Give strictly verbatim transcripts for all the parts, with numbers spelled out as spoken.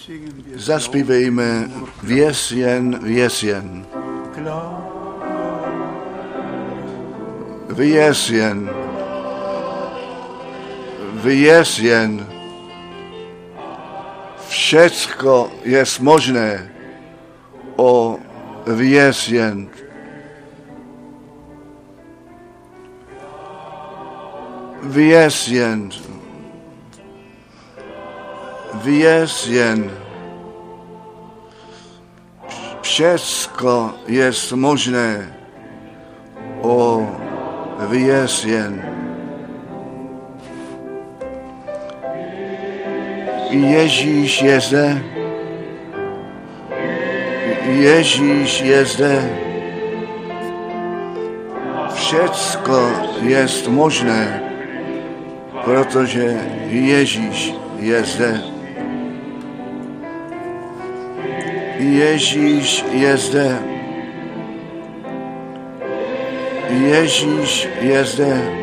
Zaspívejme věs jen, věs jen. Věs jen. Věs jen. Všecko je možné. O věs jen. Věs jen. Věs jen. Všecko je možné. O věs jen. Ježíš je zde. Ježíš je zde. Všecko je možné, protože Ježíš je zde. Ježíš je zde. Ježíš je zde.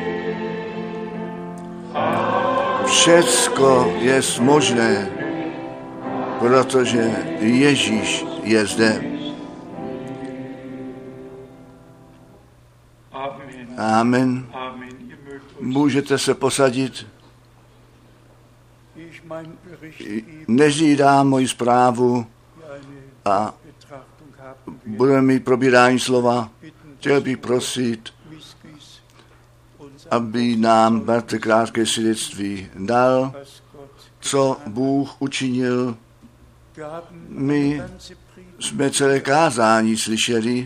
Všecko je možné, protože Ježíš je zde. Amen. Můžete se posadit. Než dám moji zprávu a budeme mít probírání slova, chtěl bych prosit, aby nám bratr krátké svědectví dal, co Bůh učinil. My jsme celé kázání slyšeli,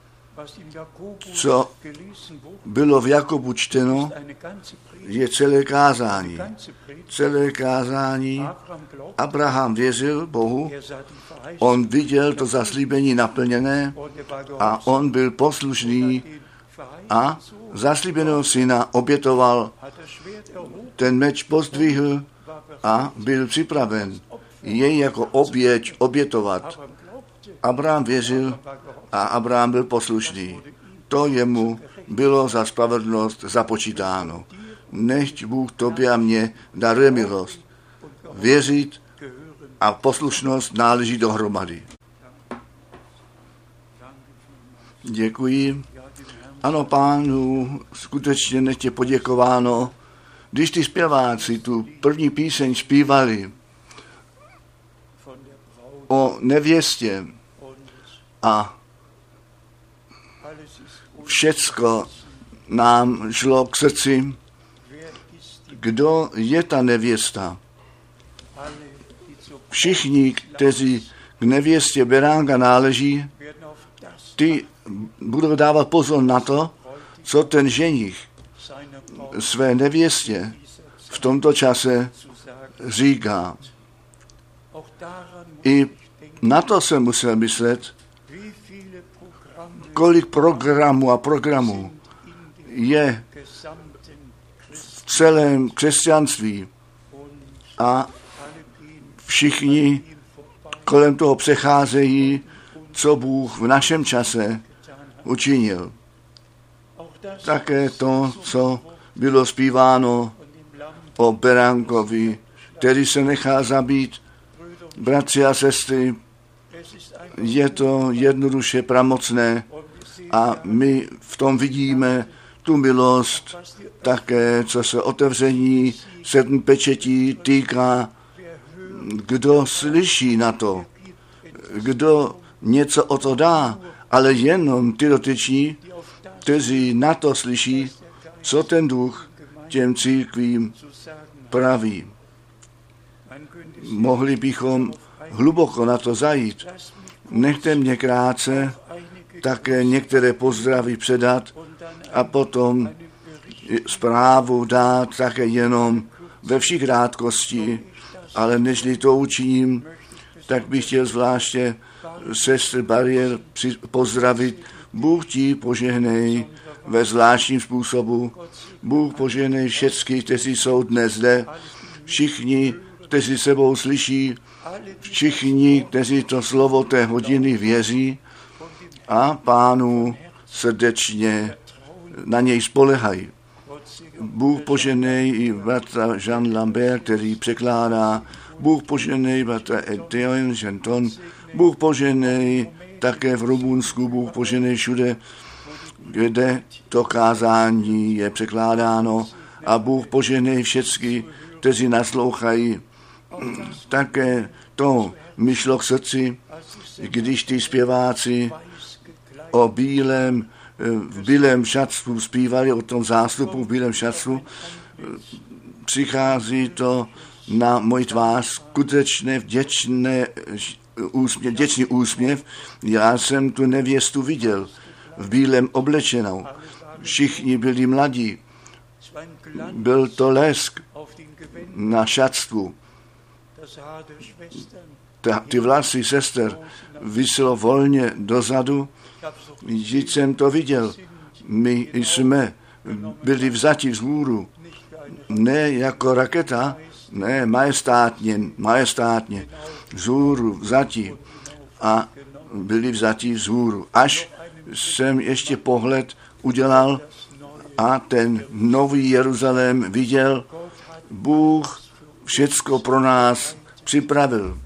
co bylo v Jakobu čteno, je celé kázání. Celé kázání. Abraham věřil Bohu, on viděl to zaslíbení naplněné a on byl poslušný a zaslíbeného syna obětoval. Ten meč pozdvihl a byl připraven jej jako oběť obětovat. Abraham věřil a Abraham byl poslušný. To jemu bylo za spravedlnost započítáno. Nechť Bůh tobě a mně daruje milost. Věřit a poslušnost náleží dohromady. Děkuji. Ano, Pánu, skutečně nechtě poděkováno. Když ty zpěváci tu první píseň zpívali o nevěstě a všecko nám šlo k srdci, kdo je ta nevěsta. Všichni, kteří k nevěstě beránka náleží, ty budou dávat pozor na to, co ten ženich své nevěstě v tomto čase říká. I na to jsem musel myslet, kolik programů a programů je v celém křesťanství a všichni kolem toho přecházejí, co Bůh v našem čase učinil. Také to, co bylo zpíváno o beránkovi, který se nechá zabít. Bratři a sestry, je to jednoduše pramocné a my v tom vidíme tu milost také, co se otevření sedm pečetí týká. Kdo slyší na to, kdo něco o to dá, ale jenom ty dotyční, kteří na to slyší, co ten duch těm církvím praví. Mohli bychom hluboko na to zajít. Nechte mě krátce také některé pozdravy předat a potom zprávu dát také jenom ve všech krátkosti, ale nežli to učiním, tak bych chtěl zvláště sestry Bariér pozdravit. Bůh ti požehnej ve zvláštním způsobu. Bůh požehnej všechny, kteří jsou dnes zde, všichni, kteří sebou slyší, všichni, kteří to slovo té hodiny věří a Pánu srdečně na něj spolehají. Bůh poženej i bratra Jean Lambert, který překládá Bůh poženej bratra Etienne Genton, Bůh poženej také v Rumunsku, Bůh poženej všude, kde to kázání je překládáno, a Bůh poženej všechny, kteří naslouchají. Také to mi šlo k srdci, když ty zpěváci o bílém, v bílém šatstvu zpívali, o tom zástupu v bílém šatstvu. Přichází to na můj tvář skutečně vděčné, úsměv, vděčný úsměv. Já jsem tu nevěstu viděl v bílém oblečenou. Všichni byli mladí. Byl to lesk na šatstvu. Ta, ty vlasy sester viselo volně dozadu. Vždyť jsem to viděl. My jsme byli vzati vzhůru. Ne jako raketa, ne majestátně, majestátně. Vzhůru, vzati. A byli vzati vzhůru. Až jsem ještě pohled udělal a ten nový Jeruzalém viděl. Bůh všecko pro nás připravil.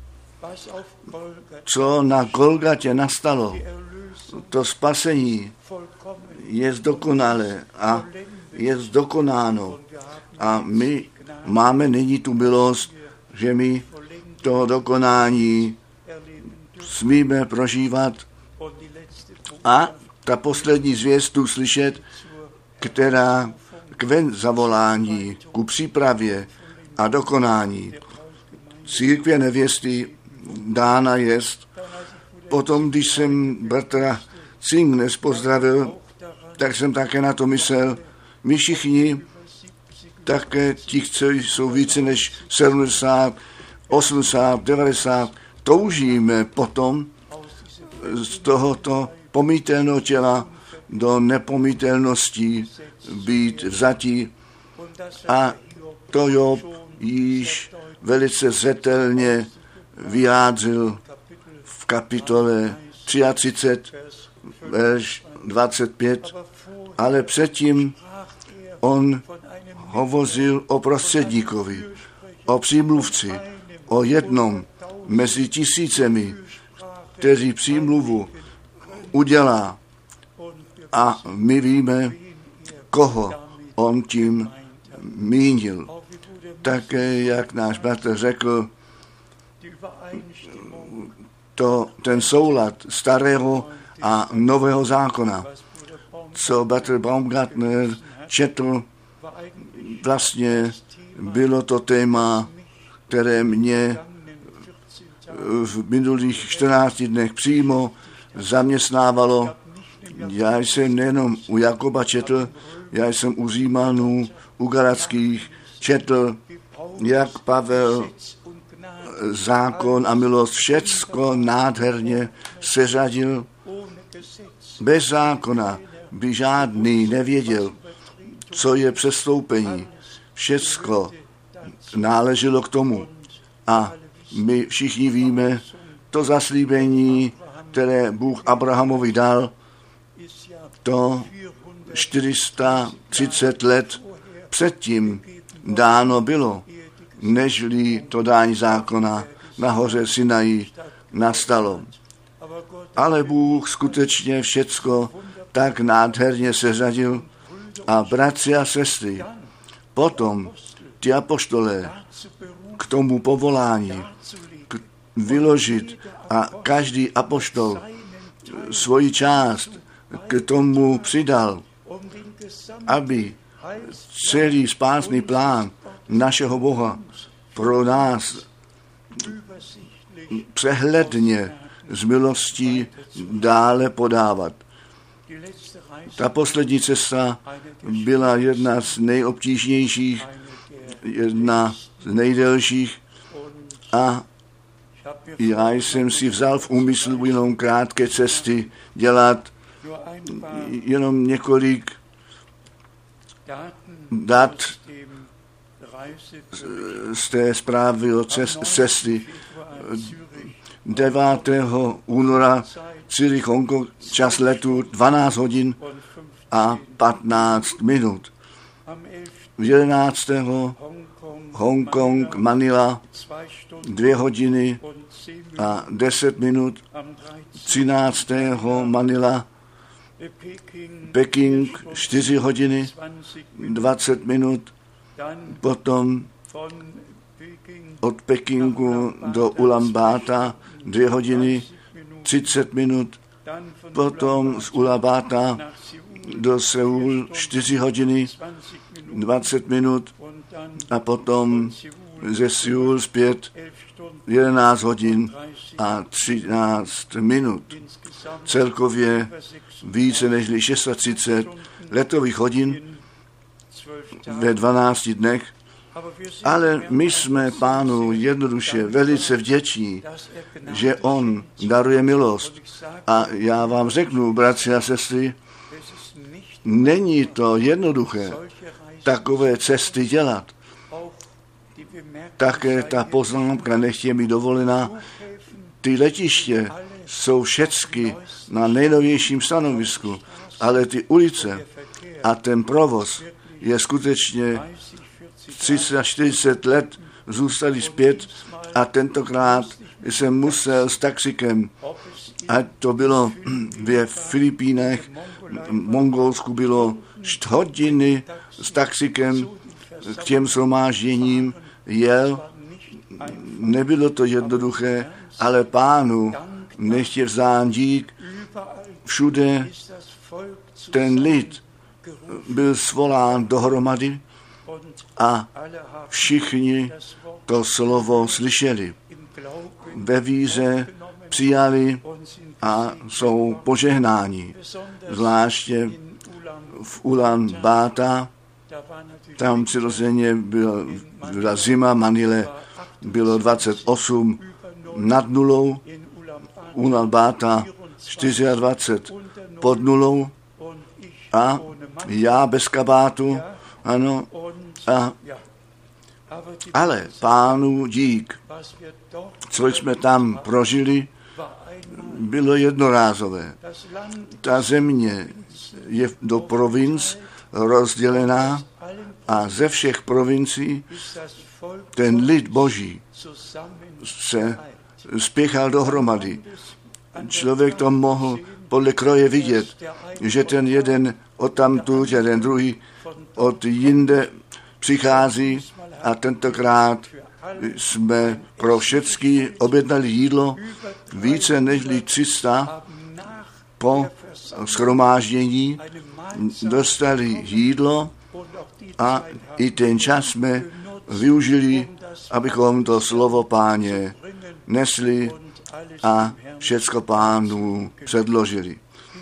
Co na Golgatě nastalo, to spasení je zdokonalé a je zdokonáno. A my máme nyní tu milost, že my to dokonání smíme prožívat. A ta poslední zvěst tu slyšet, která kven zavolání ku přípravě a dokonání církve nevěsty dána jest. Potom, když jsem bratra Cingnes pozdravil, tak jsem také na to myslel. My všichni, také ti, kteří jsou více než sedmdesát, osmdesát, devadesát, toužíme potom z tohoto pomítelného těla do nepomítelnosti být vzatí. A to Job již velice zřetelně vyjádřil v kapitole třicet tři, verš dvacet pět, ale předtím on hovořil o prostředníkovi, o přímluvci, o jednom mezi tisícemi, kteří přímluvu udělá. A my víme, koho on tím mínil. Také, jak náš bratr řekl, to, ten soulad starého a nového zákona, co bratr Baumgartner četl, vlastně bylo to téma, které mě v minulých čtrnácti dnech přímo zaměstnávalo. Já jsem nejenom u Jakoba četl, já jsem u Římanů, u Galackých četl, jak Pavel zákon a milost všecko nádherně seřadil. Bez zákona by žádný nevěděl, co je přestoupení. Všecko náleželo k tomu. A my všichni víme, to zaslíbení, které Bůh Abrahamovi dal, to čtyři sta třicet let předtím dáno bylo, nežli to dání zákona na hoře Sinaji nastalo. Ale Bůh skutečně všecko tak nádherně seřadil a bratři a sestry, potom ti apoštolé k tomu povolání k vyložit a každý apoštol svoji část k tomu přidal, aby celý spásný plán našeho Boha pro nás přehledně z milostí dále podávat. Ta poslední cesta byla jedna z nejobtížnějších, jedna z nejdelších a já jsem si vzal v úmyslu jenom krátké cesty dělat, jenom několik dat z té zprávy o cesty. devátého února Zürich, Hongkong, čas letu dvanáct hodin a patnáct minut. jedenáctého Hongkong, Manila, dvě hodiny a deset minut, třináctého Manila, Peking, čtyři hodiny, dvacet minut, potom od Pekingu do Ulaanbaatar dvě hodiny, třicet minut, potom z Ulaanbaatar do Seul čtyři hodiny, dvacet minut a potom ze Seul zpět jedenáct hodin a třináct minut. Celkově více než třicet šest letových hodin ve dvanácti dnech, ale my jsme Pánu jednoduše velice vděční, že On daruje milost. A já vám řeknu, bratři a sestry, není to jednoduché takové cesty dělat. Také ta poznámka nechtě mi dovolená, ty letiště jsou všecky na nejnovějším stanovisku, ale ty ulice a ten provoz je skutečně třicet čtyřicet let zůstali zpět a tentokrát jsem musel s taxikem, ať to bylo ve Filipínech, v Mongolsku bylo čtyři hodiny s taxikem k těm shromážděním jel. Nebylo to jednoduché, ale Pánu nechtě vzdán dík. Všude ten lid byl svolán dohromady a všichni to slovo slyšeli. Ve víře přijali a jsou požehnáni. Zvláště v Ulaanbaatar, tam přirozeně byla, byla zima, Manile bylo dvacet osm nad nulou, Ulaanbaatar dvacet čtyři pod nulou a já bez kabátu, ano, a, ale Pánu dík, co jsme tam prožili, bylo jednorázové. Ta země je do provinc rozdělená a ze všech provincií ten lid Boží se spěchal dohromady. Člověk to mohl podle kroje vidět, že ten jeden odtamtud a ten druhý od jinde přichází a tentokrát jsme pro všechny objednali jídlo více než tři sta po shromáždění dostali jídlo a i ten čas jsme využili, abychom to slovo Páně nesli a všecko Pánu předložili.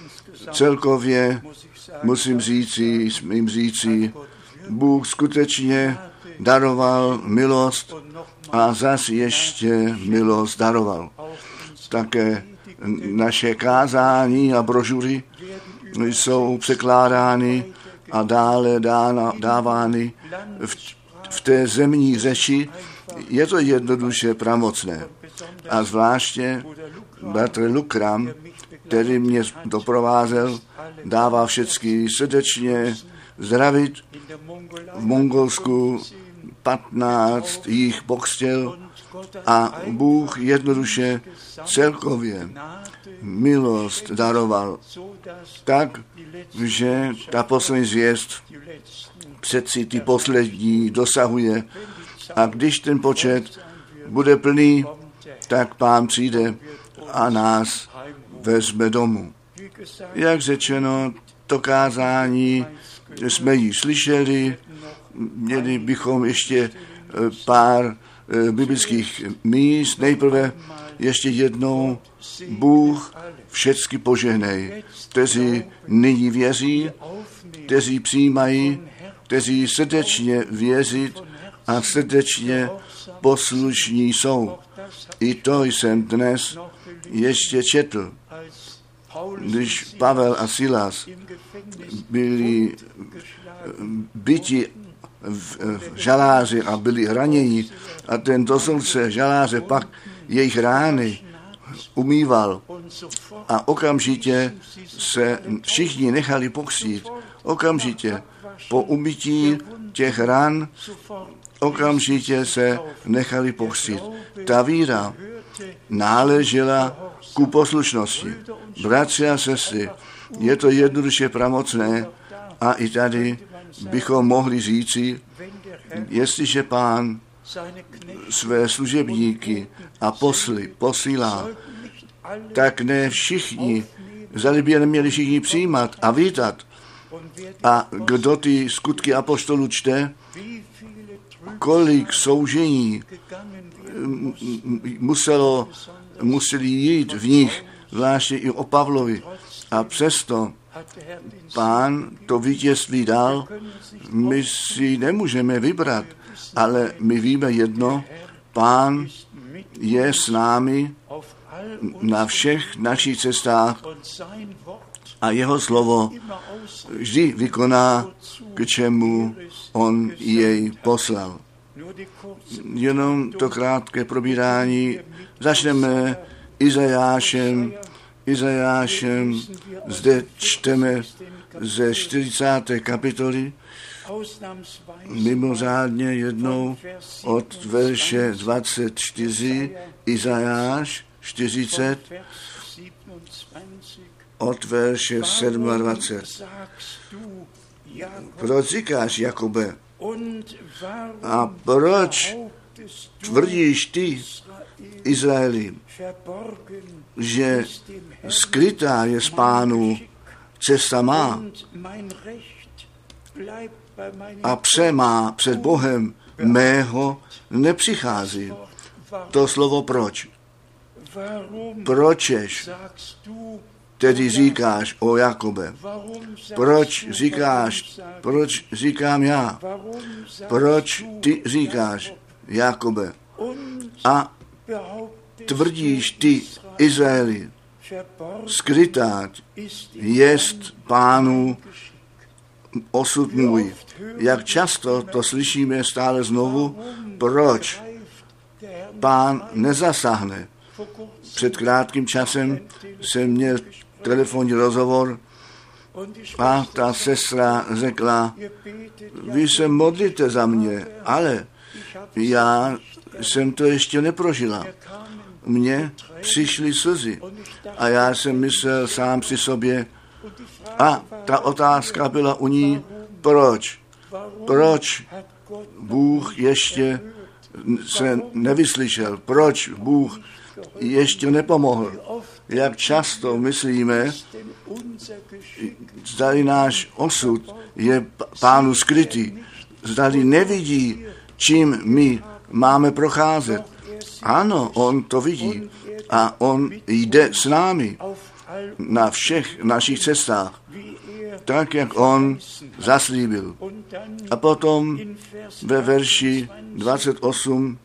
Celkově musím říci, smím říci, Bůh skutečně daroval milost a zas ještě milost daroval. Také naše kázání a brožury jsou překládány a dále dána, dávány v, v té zemní řeči. Je to jednoduše pramocné. A zvláště bratr Lukram, který mě doprovázel, dává všechny srdečně zdravit. V Mongolsku patnáct jich bohstěl a Bůh jednoduše celkově milost daroval tak, že ta poslední zvěst přeci ty poslední dosahuje a když ten počet bude plný, tak Pán přijde a nás vezme domů. Jak řečeno, to kázání jsme ji slyšeli, měli bychom ještě pár biblických míst. Nejprve ještě jednou Bůh všecky požehnej, kteří nyní věří, kteří přijímají, kteří srdečně věřit a srdečně poslušní jsou. I to jsem dnes ještě četl, když Pavel a Silas byli byti v žaláři a byli raněni a ten dozorce žaláře pak jejich rány umýval a okamžitě se všichni nechali pokřtít. Okamžitě po umytí těch ran okamžitě se nechali pokřtít. Ta víra náležela ku poslušnosti. Bratři a sestry, je to jednoduše pramocné a i tady bychom mohli říci, jestliže Pán své služebníky a posly posílá, tak ne všichni, zdali by je neměli všichni přijímat a vítat. A kdo ty skutky apoštolů čte, kolik soužení muselo, museli jít v nich, zvláště i o Pavlovi. A přesto Pán to vítězství dal, my si nemůžeme vybrat, ale my víme jedno, Pán je s námi na všech našich cestách a jeho slovo vždy vykoná, k čemu on jej poslal. Jenom to krátké probírání. Začneme Izajášem. Izajášem zde čteme ze čtyřicáté kapitoly, mimořádně jednou od verše dvacet čtyři, Izajáš čtyřicet, od verše dvacet sedm. Proč říkáš, Jakube? A proč tvrdíš ty, Izraeli, že skrytá je z Pánu cesta má a pře má před Bohem mého nepřichází. To slovo proč. Pročeš tedy říkáš o Jakube? Proč říkáš, proč říkám já? Proč ty říkáš, Jakube? A tvrdíš ty, Izraeli, skrytá jest Pánu osud můj. Jak často to slyšíme stále znovu, proč Pán nezasáhne. Před krátkým časem jsem měl telefonní rozhovor a ta sestra řekla, vy se modlíte za mě, ale já jsem to ještě neprožila. Mně přišly slzy a já jsem myslel sám při sobě a ta otázka byla u ní, proč? Proč Bůh ještě se nevyslyšel? Proč Bůh ještě nepomohl? Jak často myslíme, zdali náš osud je Pánu skrytý, zdali nevidí, čím my máme procházet. Ano, on to vidí a on jde s námi na všech našich cestách, tak, jak on zaslíbil. A potom ve verši dvacet osm,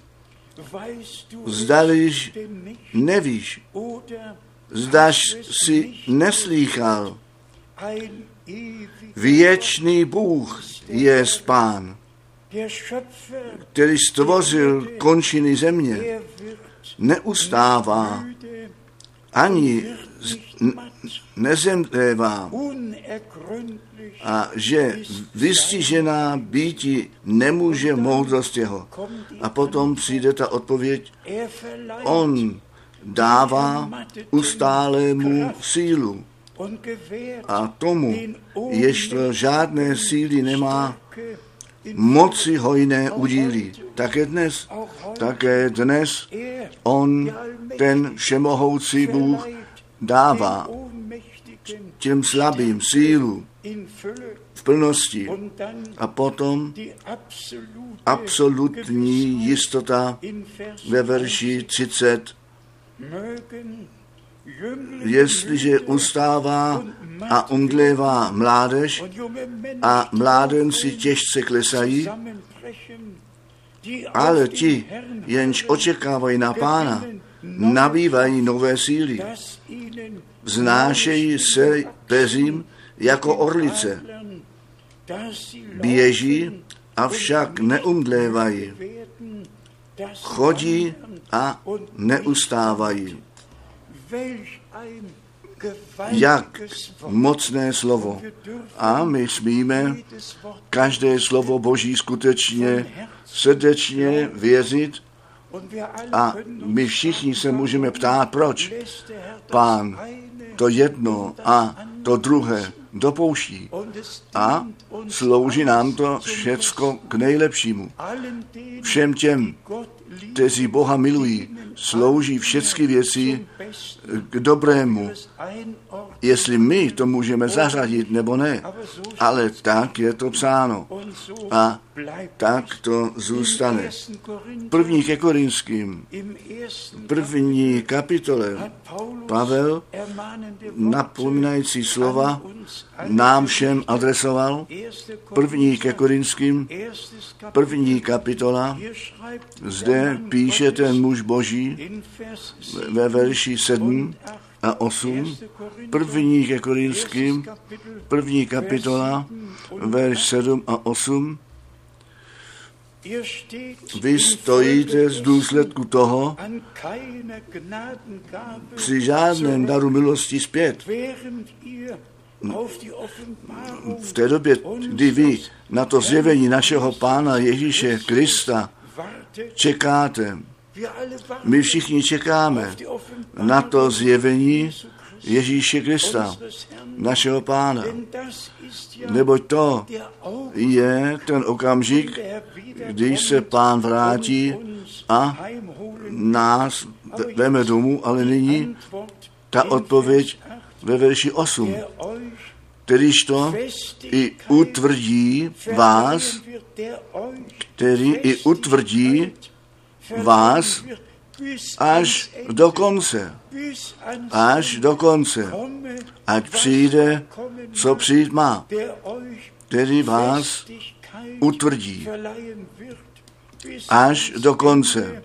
zdališ nevíš, zdaž si neslýchal, věčný Bůh je Pán, který stvořil končiny země, neustává, ani nezemdlévá a že vystižená býti nemůže moudrost jeho. A potom přijde ta odpověď, on dává ustálému sílu a tomu, jež žádné síly nemá, moci hojné udílí. Také dnes, také dnes on, ten všemohoucí Bůh, dává těm slabým sílu v plnosti a potom absolutní jistota ve verši třicet. Jestliže ustává a umdlévá mládež a mládenci těžce klesají, ale ti, jenž očekávají na Pána, nabývají nové síly. Vznášejí se peřím jako orlice. Běží, avšak neumdlévají. Chodí a neustávají. jak mocné slovo. A my smíme každé slovo Boží skutečně srdečně věřit. A my všichni se můžeme ptát, proč Pán to jedno a to druhé dopouští. A slouží nám to všecko k nejlepšímu. Všem těm, kteří Boha milují, slouží všechny věci k dobrému. Jestli my to můžeme zařadit nebo ne, ale tak je to psáno. A tak to zůstane. První ke Korinským, první kapitole, Pavel napomínající slova nám všem adresoval. První ke Korinským, první kapitola, zde píše ten muž Boží ve verši sedm a osm, první ke Korinským, první kapitola, verš sedm a osm. Vy stojíte z důsledku toho při žádném daru milosti zpět. V té době, kdy vy na to zjevení našeho Pána Ježíše Krista čekáte, my všichni čekáme na to zjevení Ježíše Krista, našeho Pána. Neboť to je ten okamžik, když se Pán vrátí a nás veme domů, ale nyní ta odpověď ve verši osm. Kterýž to i utvrdí vás, který i utvrdí vás až do konce. Až do konce. Ať přijde, co přijít má. Který vás utvrdí. Až do konce.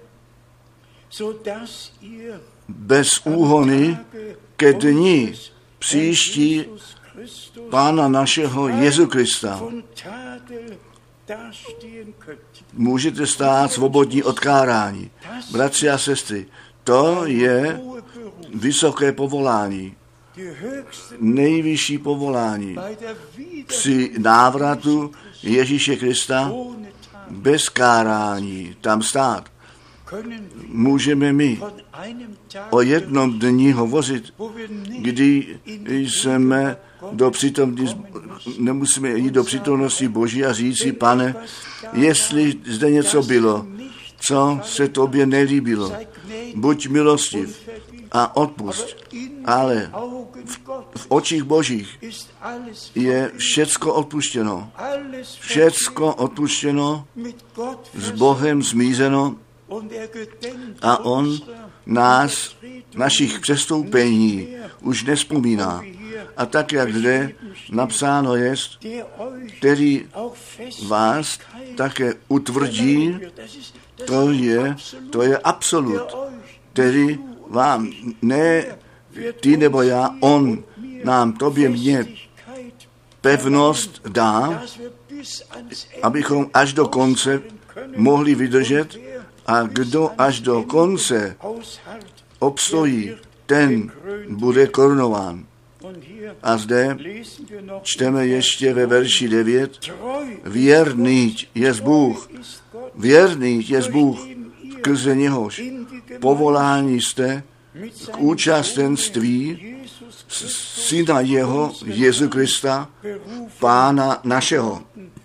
Bez úhony ke dni příští Pána našeho Jezu Krista můžete stát svobodní od kárání. Bratři a sestry, to je vysoké povolání, nejvyšší povolání. Při návratu Ježíše Krista bez kárání tam stát. Můžeme my o jednom dni hovořit, kdy jsme do přítomnosti, nemusíme jít do přítomnosti Boží a říct si, Pane, jestli zde něco bylo, co se tobě nelíbilo, buď milostiv a odpusť, ale v, v očích Božích je všecko odpuštěno. Všecko odpuštěno, s Bohem smířeno a on nás, našich přestoupení už nevzpomíná. A tak, jak zde napsáno je, který vás také utvrdí, to je, to je absolut, který vám, ne ty nebo já, on nám, tobě, mně pevnost dá, abychom až do konce mohli vydržet. A kdo až do konce obstojí, ten bude korunován. A zde čteme ještě ve verši devět. Věrný je Bůh. Věrný je Bůh, skrze něhož povolání jste k účastenství Syna jeho, Jezu Krista, Pána našeho.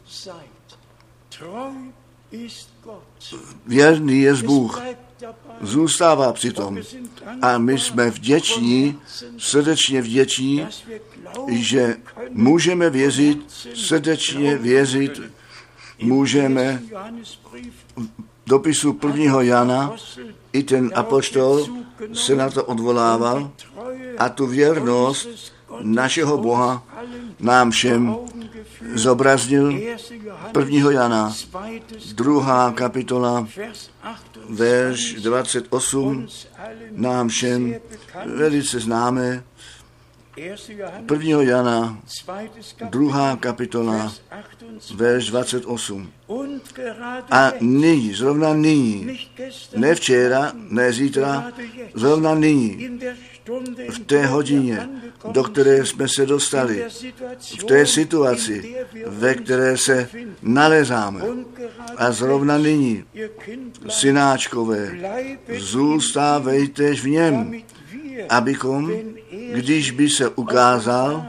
Věrný je Bůh. Zůstává přitom. A my jsme vděční, srdečně vděční, že můžeme věřit, srdečně věřit, můžeme dopisu prvního Jana, i ten apoštol se na to odvolával a tu věrnost našeho Boha nám všem zobraznil. Prvního Jana, druhá kapitola, verš dvacet osm, nám všem velice známé. prvního Jana, druhá kapitola, verš dvacet osm. A nyní, zrovna nyní, ne včera, ne zítra, zrovna nyní, v té hodině, do které jsme se dostali, v té situaci, ve které se nalezáme. A zrovna nyní, synáčkové, zůstávejtež v něm, abychom, když by se ukázal,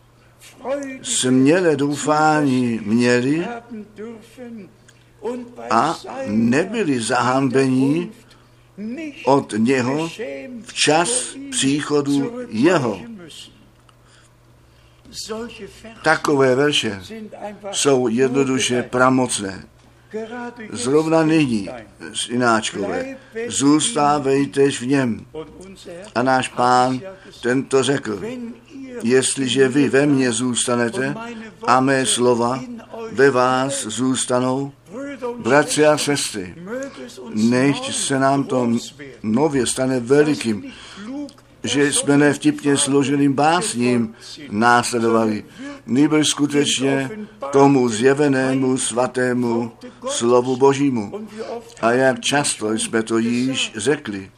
smělé doufání měli a nebyli zahanbení od něho včas příchodu jeho. Takové verše jsou jednoduše pramocné. Zrovna nyní, synáčkové, zůstávejtež v něm. A náš Pán tento řekl, jestliže vy ve mně zůstanete a mé slova ve vás zůstanou, bratři a sestry, nechť se nám to nově stane velikým, že jsme nevtipně složeným básním následovali, nýbrž skutečně tomu zjevenému svatému slovu Božímu. A jak často jsme to již řekli,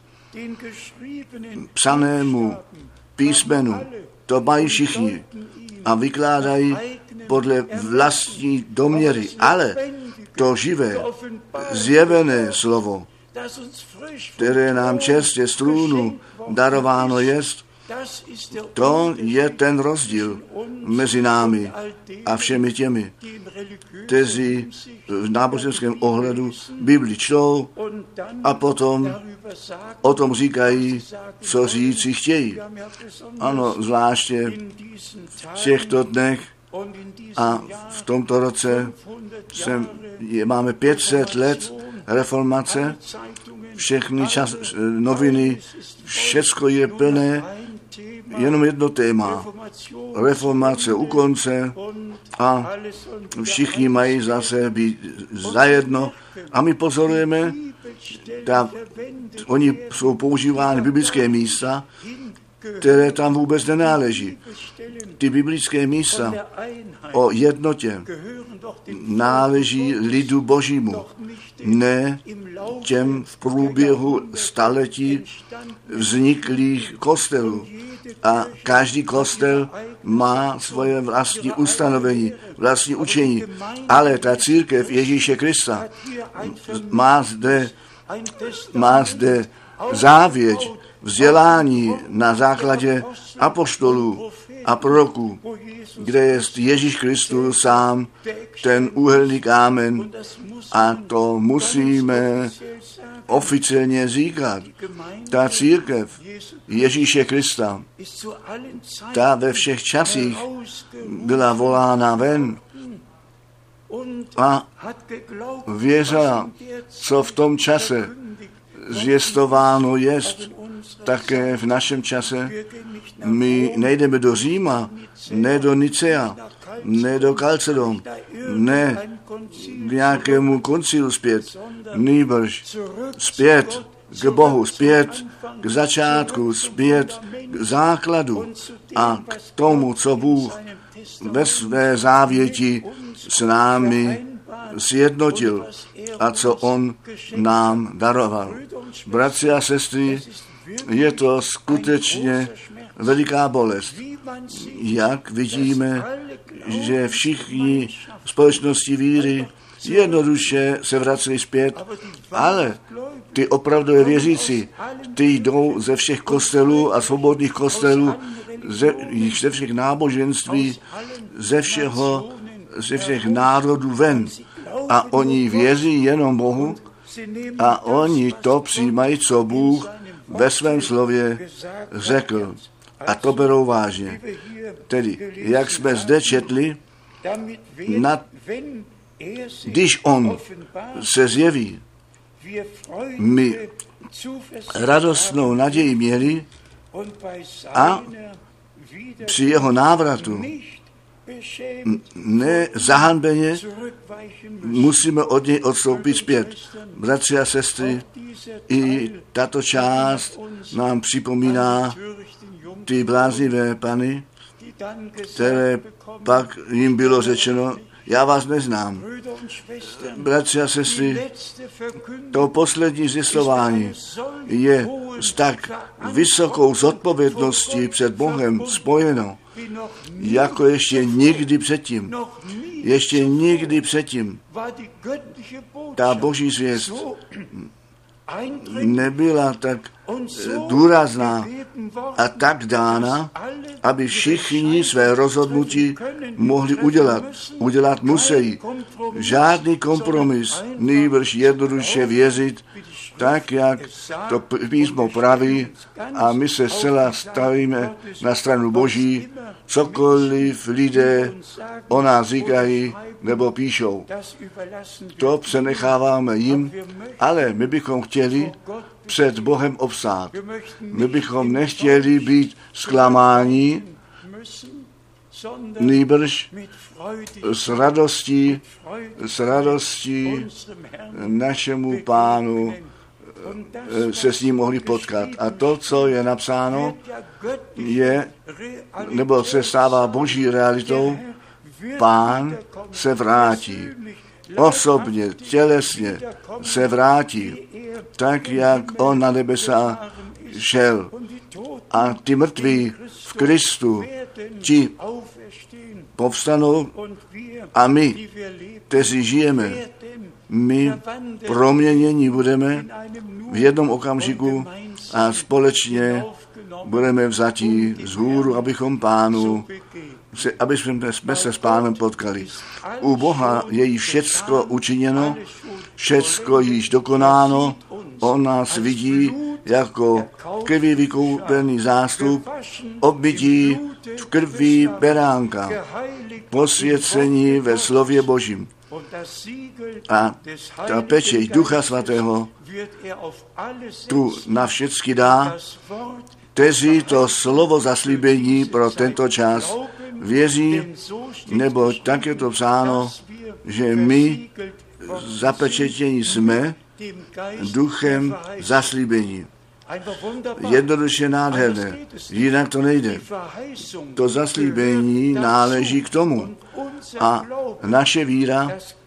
psanému písmenu, to mají všichni a vykládají podle vlastní doměry, ale to živé, zjevené slovo, které nám čerstvě z trůnu darováno jest, to je ten rozdíl mezi námi a všemi těmi, kteří v náboženském ohledu Bibli čtou a potom o tom říkají, co říci chtějí. Ano, zvláště v těchto dnech a v tomto roce jsem, je, máme pět set let reformace, všechny čas, noviny, všecko je plné, jenom jedno téma. Reformace u konce a všichni mají zase být zajedno. A my pozorujeme, ta, oni jsou používány biblické místa, které tam vůbec nenáleží. Ty biblické místa o jednotě náleží lidu Božímu, ne těm v průběhu staletí vzniklých kostelů. A každý kostel má svoje vlastní ustanovení, vlastní učení. Ale ta církev Ježíše Krista má zde, má zde závěť, vzdělání na základě apoštolů a proroků, kde je Ježíš Kristus sám, ten úhelný kámen, a to musíme oficiálně říkat. Ta církev Ježíše Krista, ta ve všech časích byla volána ven a věřila, co v tom čase zvěstováno jest. Také v našem čase my nejdeme do Říma, ne do Nicea, ne do Kalcedon, ne k nějakému koncilu zpět, nýbrž zpět k Bohu, zpět k začátku, zpět k základu a k tomu, co Bůh ve své závěti s námi sjednotil a co on nám daroval. Bratři a sestry, je to skutečně veliká bolest. Jak vidíme, že všichni společnosti víry jednoduše se vraceli zpět, ale ty opravdové věřící, ty jdou ze všech kostelů a svobodných kostelů, ze, ze všech náboženství, ze všeho, ze všech národů ven. A oni věří jenom Bohu a oni to přijímají, co Bůh ve svém slově řekl. A to berou vážně. Tedy, jak jsme zde četli, na, když on se zjeví, my radostnou naději měli a při jeho návratu ne zahanbeně musíme od něj odstoupit zpět. Bratři a sestry, i tato část nám připomíná ty bláznivé pany, které pak jim bylo řečeno, já vás neznám. Bratři a sestry, to poslední zjistování je s tak vysokou zodpovědností před Bohem spojeno, jako ještě nikdy předtím. Ještě nikdy předtím. Ta boží zvěst nebyla tak důrazná a tak dána, aby všichni své rozhodnutí mohli udělat. Udělat musí. Žádný kompromis, nýbrž jednoduše věřit, tak, jak to písmo praví, a my se zcela stavíme na stranu Boží, cokoliv lidé o nás říkají nebo píšou. To přenecháváme jim, ale my bychom chtěli před Bohem obstát. My bychom nechtěli být zklamáni, nýbrž s radostí, s radostí našemu Pánu se s ním mohli potkat. A to, co je napsáno, je, nebo se stává boží realitou, Pán se vrátí. Osobně, tělesně se vrátí, tak, jak on na nebesa šel. A ty mrtví v Kristu, ti povstanou a my, kteří žijeme, my proměnění budeme v jednom okamžiku a společně budeme vzatí z hůru, abychom Pánu, aby jsme se s Pánem potkali. U Boha je již všecko učiněno, všecko již dokonáno, on nás vidí jako krví vykoupený zástup, obmytí v krví beránka, posvěcení ve slově Božím. A ta pečeť Ducha Svatého tu na všecky dá, kteří to slovo zaslíbení pro tento čas věří, nebo tak je to psáno, že my zapečetění jsme duchem zaslíbení. Jednoduše nádherné, jinak to nejde. To zaslíbení náleží k tomu. A naše víra,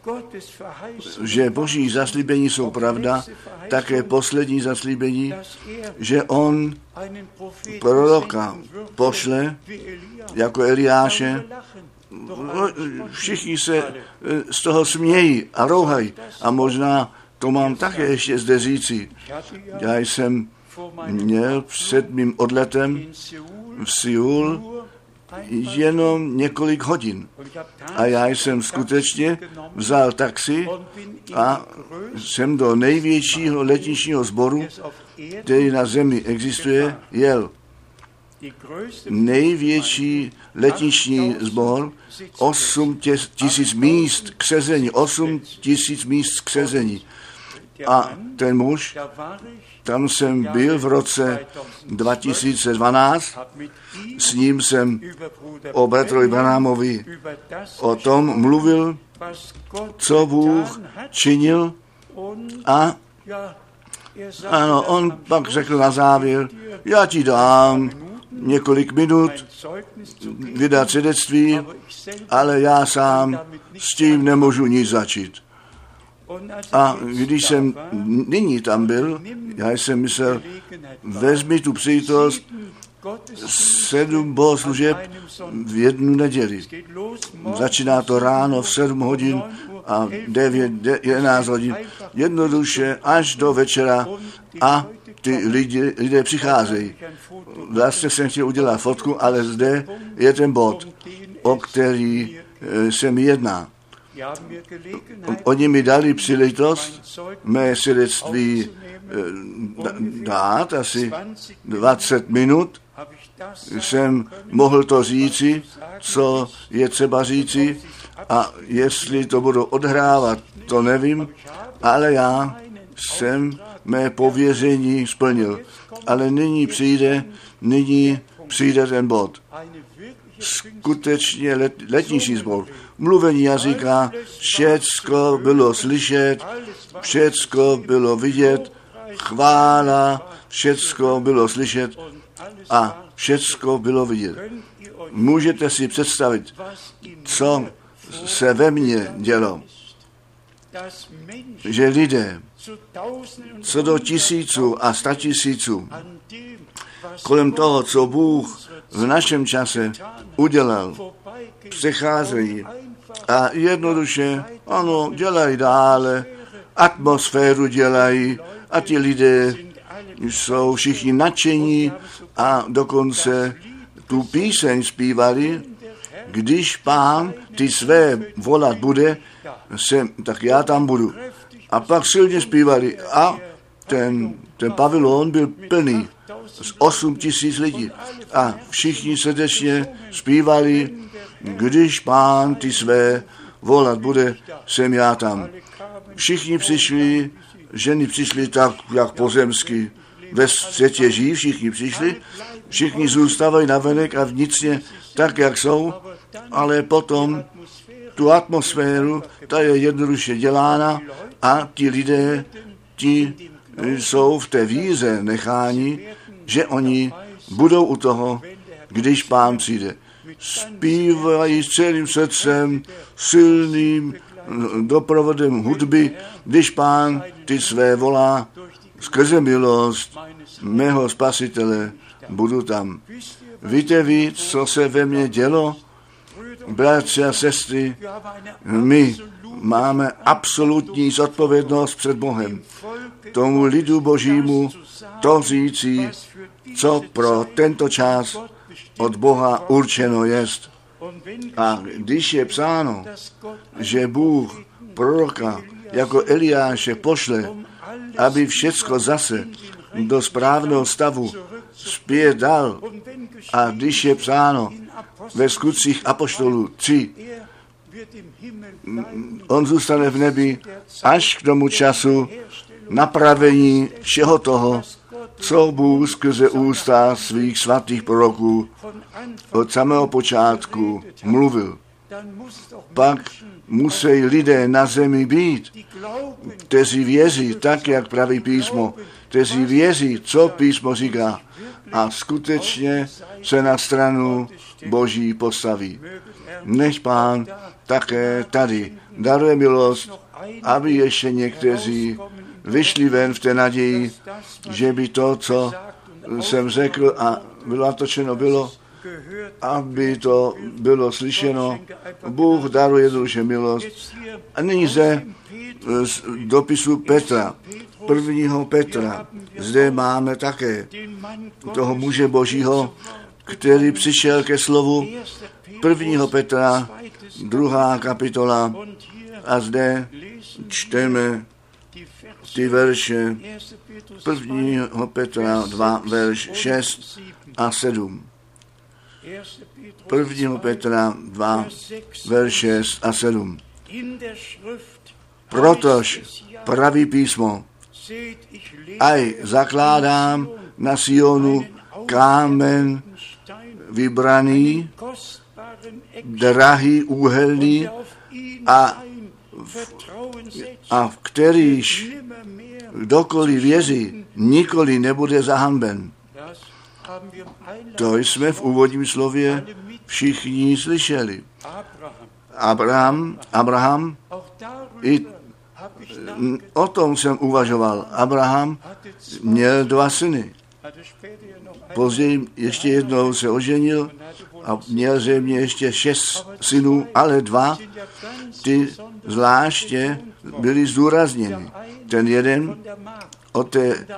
že boží zaslíbení jsou pravda, také poslední zaslíbení, že on proroka pošle jako Eliáše. Všichni se z toho smějí a rouhají. A možná to mám také ještě zde říci. Já jsem měl před mým odletem v Seul jenom několik hodin. A já jsem skutečně vzal taxi a jsem do největšího letničního sboru, který na zemi existuje, jel. Největší letniční sbor, osm tisíc míst k sezení, osm tisíc míst k sezení. A ten muž, tam jsem byl v roce dva tisíce dvanáct, s ním jsem o bratrovi Branhamovi o tom mluvil, co Bůh činil, a ano, on pak řekl na závěr, já ti dám několik minut vydat svědectví, ale já sám s tím nemůžu nic začít. A když jsem nyní tam byl, já jsem myslel, vezmi tu příležitost, sedm bohoslužeb v jednu neděli. Začíná to ráno v sedm hodin a devět, jedenáct hodin. Jednoduše až do večera a ty lidi, lidé přicházejí. Vlastně jsem chtěl udělat fotku, ale zde je ten bod, o který se mi jedná. Oni mi dali příležitost mé svědectví dát, asi dvacet minut jsem mohl to říci, co je třeba říci, a jestli to budu odhrávat, to nevím, ale já jsem mé pověření splnil. Ale nyní přijde, nyní přijde ten bod. Skutečně let, letniční sbor. Mluvení jazyka, všecko bylo slyšet, všecko bylo vidět, chvála, všecko bylo slyšet. a všecko bylo vidět. Můžete si představit, co se ve mně dělo, že lidé, co do tisíců a statisíců, kolem toho, co Bůh v našem čase udělal, přecházejí a jednoduše, ano, dělají dále, atmosféru dělají a ti lidé jsou všichni nadšení a dokonce tu píseň zpívali, když Pán ty své volat bude, se, tak já tam budu. A pak silně zpívali a ten, ten pavilon byl plný z osm tisíc lidí a všichni srdečně zpívali, když Pán ty své volat bude, jsem já tam. Všichni přišli, ženy přišly tak, jak pozemsky ve světě žijí, všichni přišli, všichni zůstávají navenek a vnitřně tak, jak jsou, ale potom tu atmosféru, ta je jednoduše dělána a ti lidé, ti jsou v té víře necháni, že oni budou u toho, když Pán přijde. Zpívají s celým srdcem, silným doprovodem hudby, když Pán ty své volá, skrze milost mého Spasitele budu tam. Víte vy, co se ve mně dělo? Bratři a sestry, my máme absolutní zodpovědnost před Bohem. Tomu lidu Božímu to říci, co pro tento čas od Boha určeno jest. A když je psáno, že Bůh proroka jako Eliáše pošle, aby všecko zase do správného stavu zpět dal, a když je psáno ve skutcích apoštolů tři, on zůstane v nebi až k tomu času napravení všeho toho, co Bůh skrze ústa svých svatých proroků od samého počátku mluvil. Pak musí lidé na zemi být, kteří věří tak, jak praví písmo, kteří věří, co písmo říká a skutečně se na stranu Boží postaví. Nech Pán také tady daruje milost, aby ještě někteří vyšli ven v té naději, že by to, co jsem řekl a bylo natočeno, bylo, aby to bylo slyšeno. Bůh daruje jednoduše milost. A nyní ze z dopisu Petra, prvního Petra, zde máme také toho muže Božího, který přišel ke slovu, prvního Petra, druhá kapitola, a zde čteme ty verše prvního Petra dva, verš šest a sedm. prvního Petra dva, verš šest a sedm. Protož praví písmo, aj zakládám na Sionu kámen vybraný, drahý, úhelný a, a v kterýž kdokoliv věří, nikoli nebude zahanben. To jsme v úvodním slově všichni slyšeli. Abraham, Abraham, i o tom jsem uvažoval. Abraham měl dva syny. Později ještě jednou se oženil a měl zřejmě ještě šest synů, ale dva, ty zvláště byly zdůrazněny. Ten jeden od té,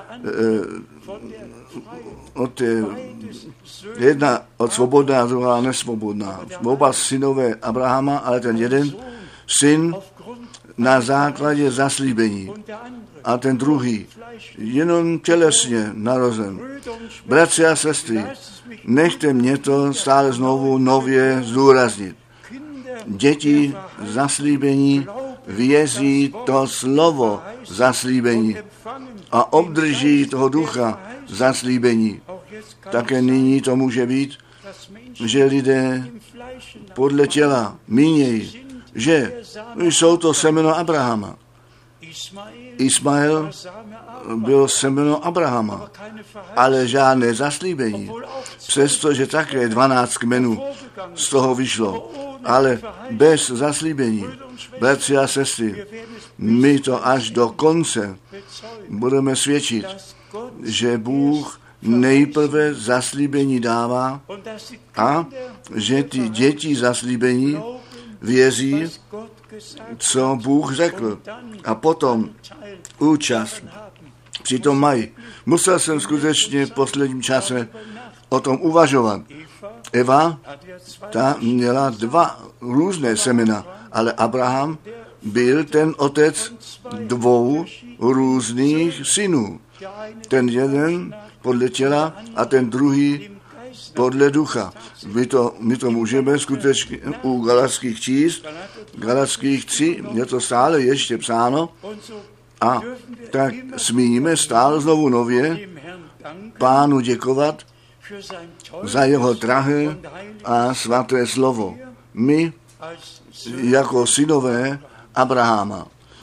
od té jedna od svobodná, druhá nesvobodná. Oba synové Abrahama, ale ten jeden syn na základě zaslíbení a ten druhý jenom tělesně narozen. Bratři a sestry, nechte mě to stále znovu nově zdůraznit. Děti zaslíbení věří to slovo zaslíbení a obdrží toho ducha zaslíbení. Také nyní to může být, že lidé podle těla mínějí, že jsou to semeno Abrahama. Ismael byl semeno Abrahama, ale žádné zaslíbení. Přestože také dvanáct kmenů z toho vyšlo, ale bez zaslíbení. Bratři a sestry, my to až do konce budeme svědčit, že Bůh nejprve zaslíbení dává a že ty děti zaslíbení věří, co Bůh řekl. A potom účast přitom mají. Musel jsem skutečně v posledním čase o tom uvažovat. Eva, ta měla dva různé semena, ale Abraham byl ten otec dvou různých synů. Ten jeden podle těla a ten druhý podle ducha. My to, my to můžeme skutečně u Galatských číst, Galatských tři, je to stále ještě psáno, a tak smíme stále znovu nově Pánu děkovat za jeho drahé a svaté slovo. My jako synové Abrahama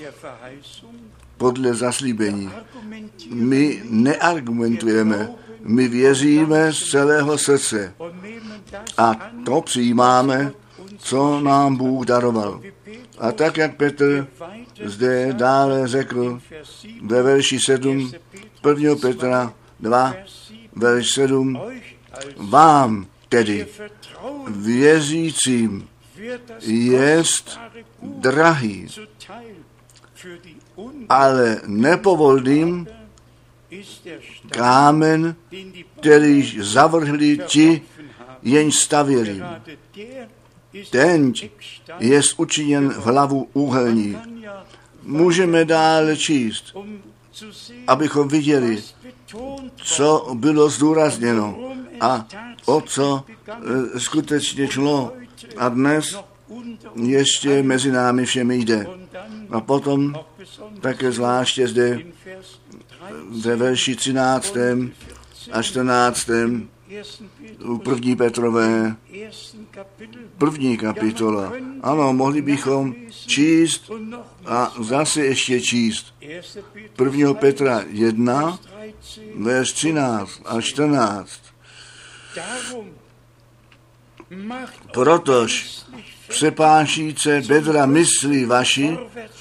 podle zaslíbení. My neargumentujeme, my věříme z celého srdce a to přijímáme, co nám Bůh daroval. A tak, jak Petr zde dále řekl ve verši sedm, prvního Petra dva, verš sedm, vám tedy věřícím jest drahý, ale nepovolným kámen, kterýž zavrhli ti, jenž stavěli. Ten jest učiněn v hlavu úhelní. Můžeme dále číst, abychom viděli, co bylo zdůrazněno a o co e, skutečně šlo. A dnes ještě mezi námi všemi jde. A potom také zvláště zde ve verši třináctém a čtrnáctém u první Petrové, první kapitola. Ano, mohli bychom číst a zase ještě číst. prvního Petra jedna, verš třináct a čtrnáct. Protož přepášíce bedra mysli vaši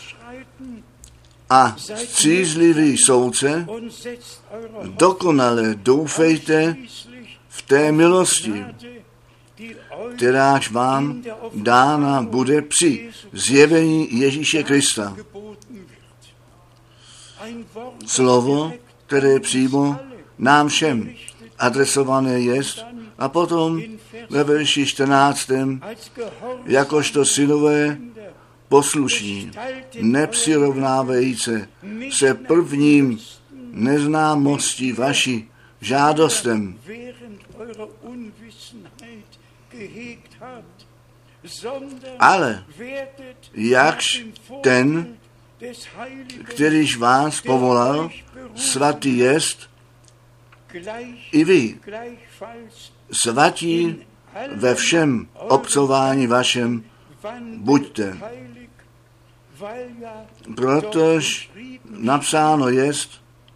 a střízlivý soudce, dokonale doufejte v té milosti, kteráž vám dána bude při zjevení Ježíše Krista. Slovo, které přímo nám všem adresované jest, a potom ve verši čtrnáctém jakožto synové poslušní, nepřirovnávajíce se prvním neznámostí vaší žádostem, ale jakž ten, kterýž vás povolal, svatý jest, i vy, svatí ve všem obcování vašem buďte. Protože napsáno jest,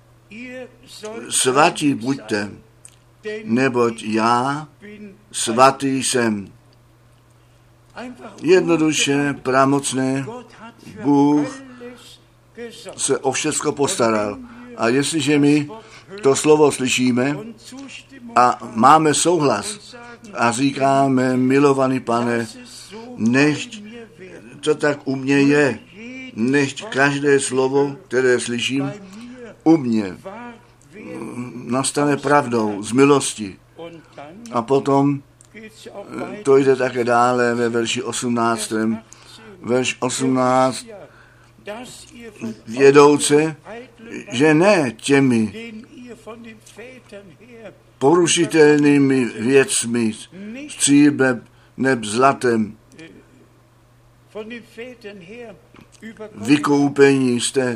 svatí buďte, neboť já svatý jsem. Jednoduše, pramocné, Bůh se o všecko postaral. A jestliže my to slovo slyšíme a máme souhlas a říkáme, milovaný Pane, nechť to tak u mě je, nechť každé slovo, které slyším, u mě nastane pravdou z milosti. A potom to jde také dále ve verši osmnáctém. Verš osmnáct. Vědouce, že ne těmi porušitelnými věcmi, stříbrem neb zlatem, vykoupení jste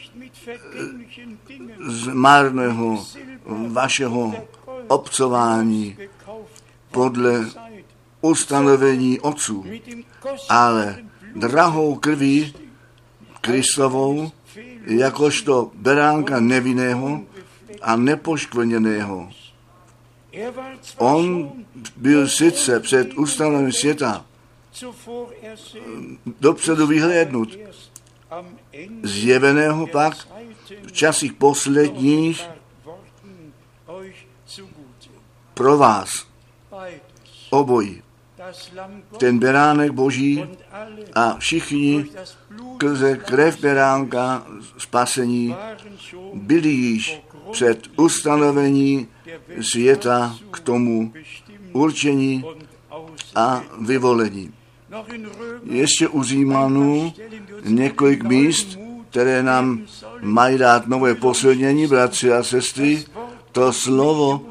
z marného vašeho obcování podle ustanovení otců, ale drahou krví Kristovou, jakožto beránka nevinného a nepoškvrněného. On byl sice před ustanovením světa dopředu vyhlédnut, zjeveného pak v časích posledních pro vás obojí. Ten beránek Boží a všichni skrze krev beránka spasení byli již před ustanovení světa k tomu určení a vyvolení. Ještě u Římanů několik míst, které nám mají dát nové posilnění, bratři a sestry. To slovo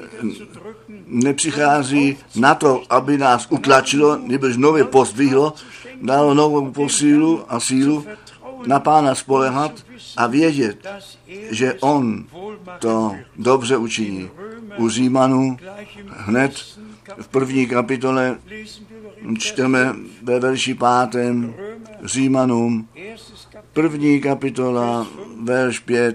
nepřichází na to, aby nás utlačilo, nebož nově pozdvihlo, dalo novou posílu a sílu na Pána spolehat a vědět, že On to dobře učiní. U Římanů hned v první kapitole čteme ve verši pátém Římanům, první kapitola, verš pět.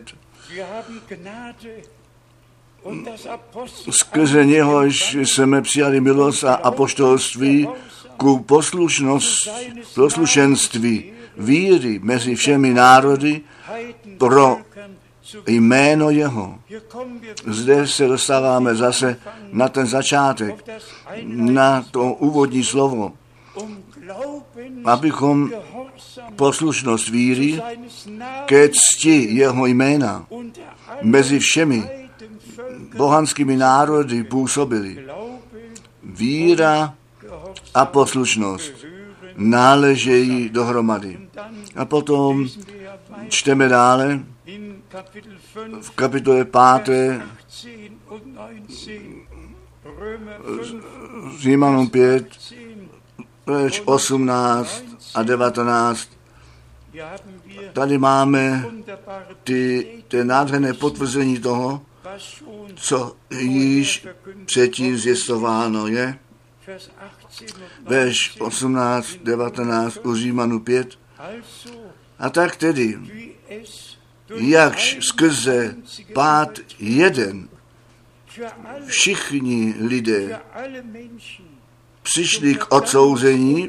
Skrze něhož jsme přijali milost a apoštolství ku poslušnost, poslušenství víry mezi všemi národy pro jméno jeho. Zde se dostáváme zase na ten začátek, na to úvodní slovo, abychom poslušnost víry ke cti jeho jména mezi všemi bohanskými národy působili. Víra a poslušnost náležejí dohromady. A potom čteme dále v kapitole páté Římanům pět, verš osmnáct a devatenáct. Tady máme ty, ty nádherné potvrzení toho, co již předtím zjistováno je. Verš osmnáct, devatenáct u Římanů pět. A tak tedy, jakž skrze pád jeden všichni lidé přišli k odsouzení,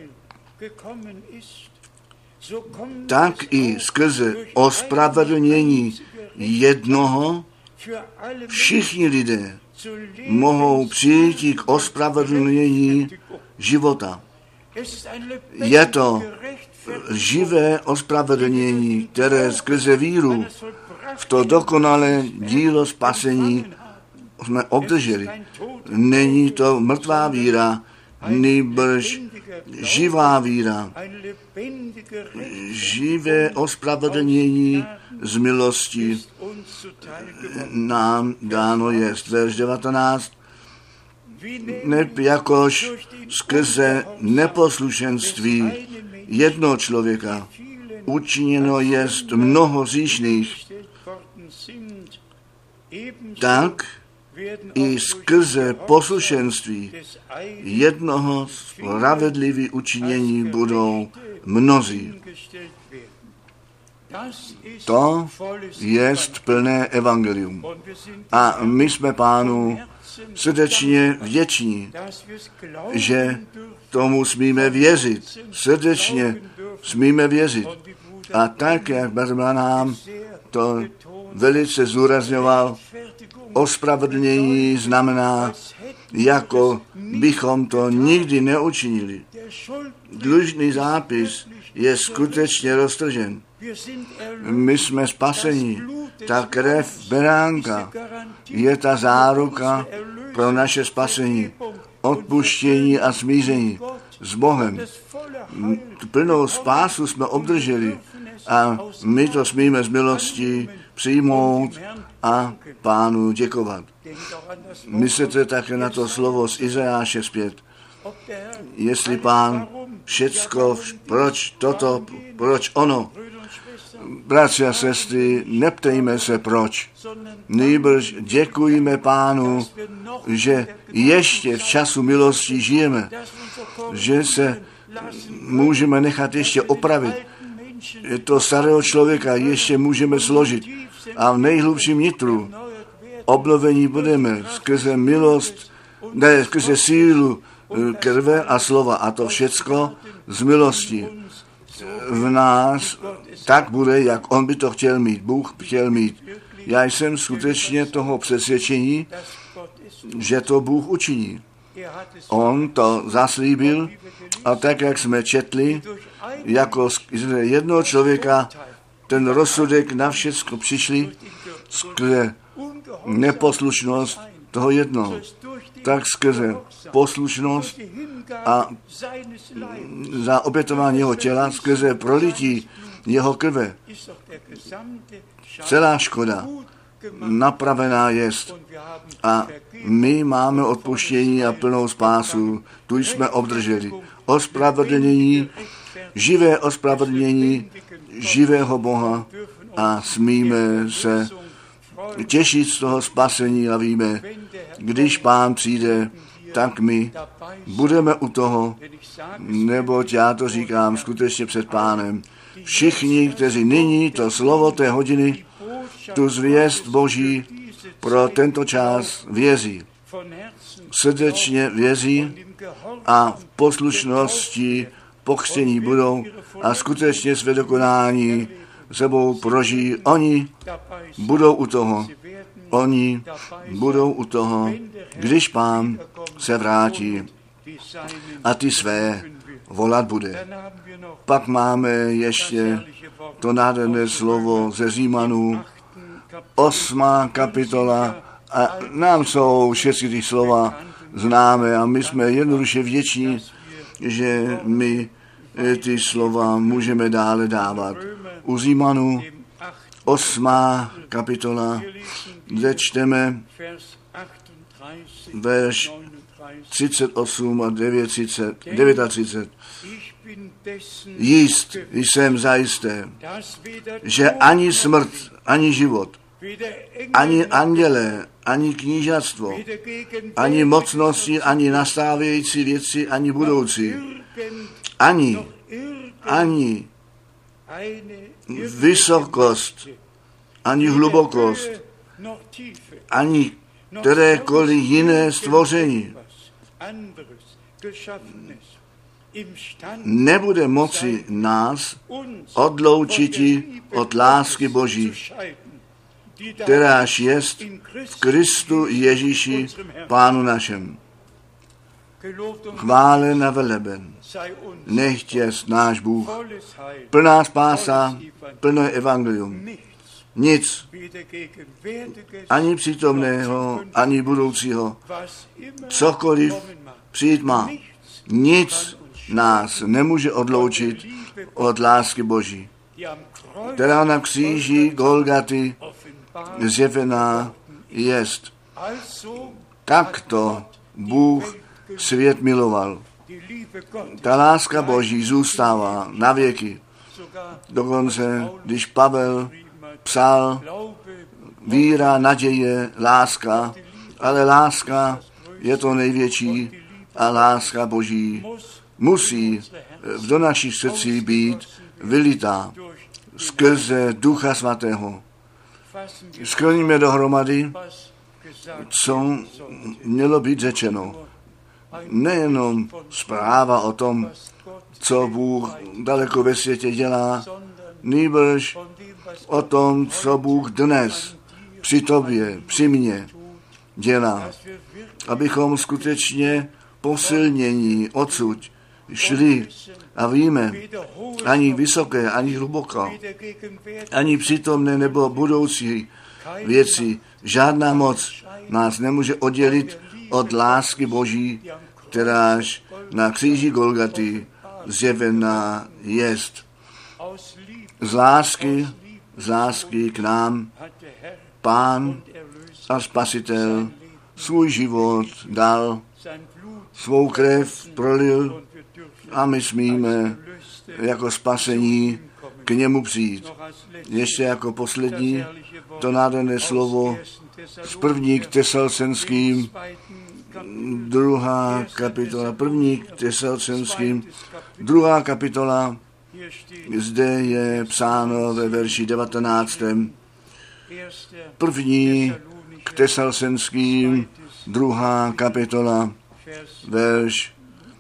tak i skrze ospravedlnění jednoho všichni lidé mohou přijít k ospravedlnění života. Je to živé ospravedlnění, které skrze víru v to dokonalé dílo spasení jsme obdrželi. Není to mrtvá víra, nýbrž živá víra. Živé ospravedlnění z milosti nám dáno jest. Verš devatenáct. Neb jakož skrze neposlušenství jednoho člověka učiněno jest mnoho hříšných, tak i skrze poslušenství jednoho spravedlivý učinění budou mnozí. To jest plné evangelium. A my jsme Pánu srdečně vděční, že tomu smíme věřit. Srdečně smíme věřit. A tak, jak Branham to velice zdůrazňoval, ospravedlnění znamená, jako bychom to nikdy neučinili. Dlužný zápis je skutečně roztržen. My jsme spaseni. Ta krev beránka je ta záruka pro naše spasení, odpuštění a smíření s Bohem. Plnou spásu jsme obdrželi a my to smíme z milosti přijmout a Pánu děkovat. Myslete také na to slovo z Izajáše zpět. Jestli Pán všecko, proč toto, proč ono. Bratři a sestry, neptejme se proč. Nýbrž děkujeme Pánu, že ještě v času milosti žijeme, že se můžeme nechat ještě opravit to starého člověka ještě můžeme složit a v nejhlubším nitru obnovení budeme skrze milost, ne, skrze sílu krve a slova a to všecko z milosti v nás tak bude, jak on by to chtěl mít, Bůh chtěl mít. Já jsem skutečně toho přesvědčení, že to Bůh učiní. On to zaslíbil a tak, jak jsme četli, jako z jednoho člověka ten rozsudek na všecko přišli skrze neposlušnost toho jednoho, tak skrze poslušnost a za obětování jeho těla, skrze prolití jeho krve. Celá škoda napravená jest a my máme odpuštění a plnou spásu. Tu jsme obdrželi ospravedlnění, živé ospravedlnění živého Boha a smíme se těšit z toho spasení a víme, když Pán přijde, tak my budeme u toho, neboť já to říkám skutečně před Pánem. Všichni, kteří nyní to slovo té hodiny, tu zvěst Boží pro tento čas věří. Srdečně věří a v poslušnosti pokřtění budou a skutečně své dokonání sebou prožijí. Oni budou u toho. Oni budou u toho, když Pán se vrátí a ty své volat bude. Pak máme ještě to nádherné slovo ze Římanů, osmá kapitola a nám jsou všechny ty slova známe a my jsme jednoduše vděční, že my ty slova můžeme dále dávat. U Římanů osmá kapitola, kde čteme verš třicet osm a třicet devět. Jist jsem zajisté, že ani smrt, ani život, ani andělé, ani knížatstvo, ani mocnosti, ani nastávající věci, ani budoucí, ani, ani vysokost, ani hlubokost, ani kterékoliv jiné stvoření nebude moci nás odloučit od lásky Boží, kteráž jest v Kristu Ježíši Pánu našem. Chválen a veleben, nechť jest náš Bůh, plná spása, plné evangelium. Nic, ani přítomného, ani budoucího, cokoliv přijít má, nic nás nemůže odloučit od lásky Boží, která na kříži Golgaty zjevená jest. Takto Bůh svět miloval. Ta láska Boží zůstává na věky. Dokonce, když Pavel psal víra, naděje, láska, ale láska je to největší a láska Boží musí do našich srdcí být vylitá skrze Ducha Svatého. Skloníme dohromady, co mělo být řečeno. Nejenom zpráva o tom, co Bůh daleko ve světě dělá, nýbrž o tom, co Bůh dnes při tobě, při mně dělá. Abychom skutečně posilnění odsud šli a víme, ani vysoké, ani hluboké, ani přítomné nebo budoucí věci, žádná moc nás nemůže oddělit od lásky Boží, kteráž na kříži Golgaty zjevená jest. Z lásky, z lásky k nám Pán a Spasitel svůj život dal, svou krev prolil a my smíme jako spasení k němu přijít. Ještě jako poslední to nádherné slovo z první k Tesalcenským, druhá kapitola, první k Tesalcenským, druhá kapitola, Zde je psáno ve verši devatenáctém. První k Tesalsenským, druhá kapitola, verš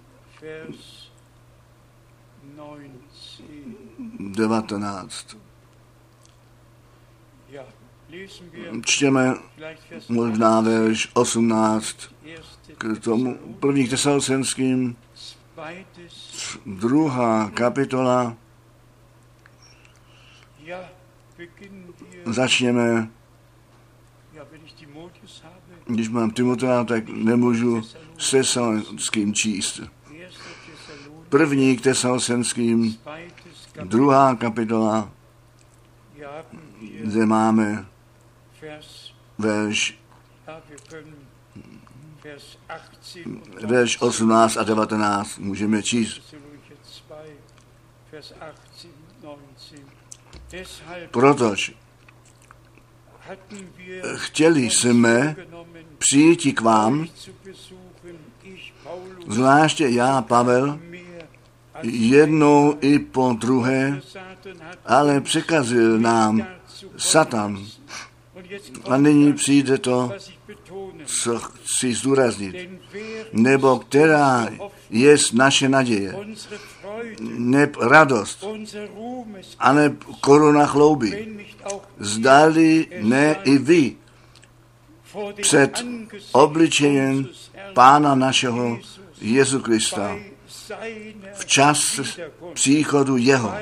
devatenáct. Čtěme možná verš osmnáct k tomu první k Tesalsenským, druhá kapitola. Začněme. Když mám Timotea, tak nemůžu s Tesalským číst. První k Tesalsenským, druhá kapitola, kde máme verš, verš osmnáct a devatenáct, můžeme číst. Protož chtěli jsme přijít k vám, zvláště já, Pavel, jednou i po druhé, ale překazil nám Satan. A nyní přijde to, co chci zdůraznit, nebo která je naše naděje, neb radost, a neb koruna chlouby. Zdali ne i vy před obličejem Pána našeho Jezu Krista v čas příchodu jeho,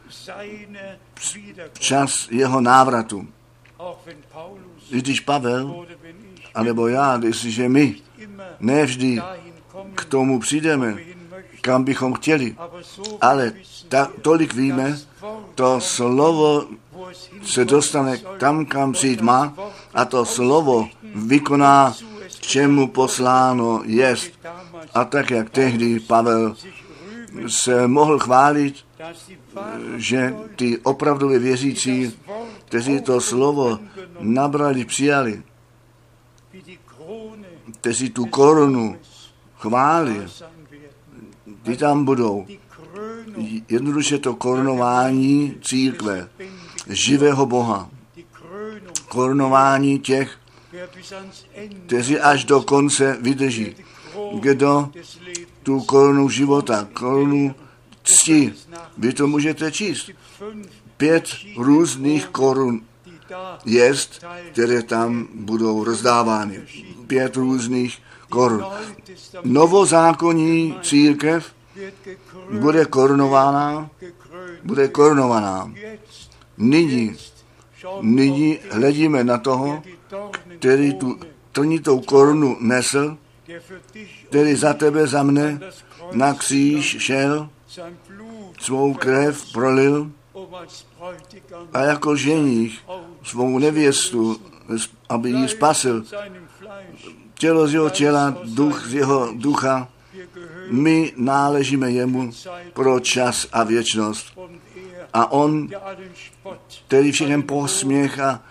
v čas jeho návratu. Když Pavel, anebo já, jestliže my nevždy k tomu přijdeme, kam bychom chtěli, ale ta, tolik víme, to slovo se dostane tam, kam přijít má, a to slovo vykoná, čemu posláno jest. A tak, jak tehdy Pavel se mohl chválit, že ty opravdově věřící, kteří to slovo nabrali, přijali, kteří tu korunu chváli, ty tam budou. Jednoduše to korunování církve, živého Boha, korunování těch, kteří až do konce vydrží. Kdo tu korunu života, korunu cti, vy to můžete číst. Pět různých korun jest, které tam budou rozdávány. Pět různých korun. Novozákonní církev bude korunována, bude korunovaná. Nyní, nyní hledíme na toho, který tu trnitou korunu nesl, který za tebe, za mne na kříž šel, svou krev prolil a jako ženích svou nevěstu, aby ji spasil, tělo z jeho těla, duch z jeho ducha, my náležíme jemu pro čas a věčnost. A on, který všechen posměch a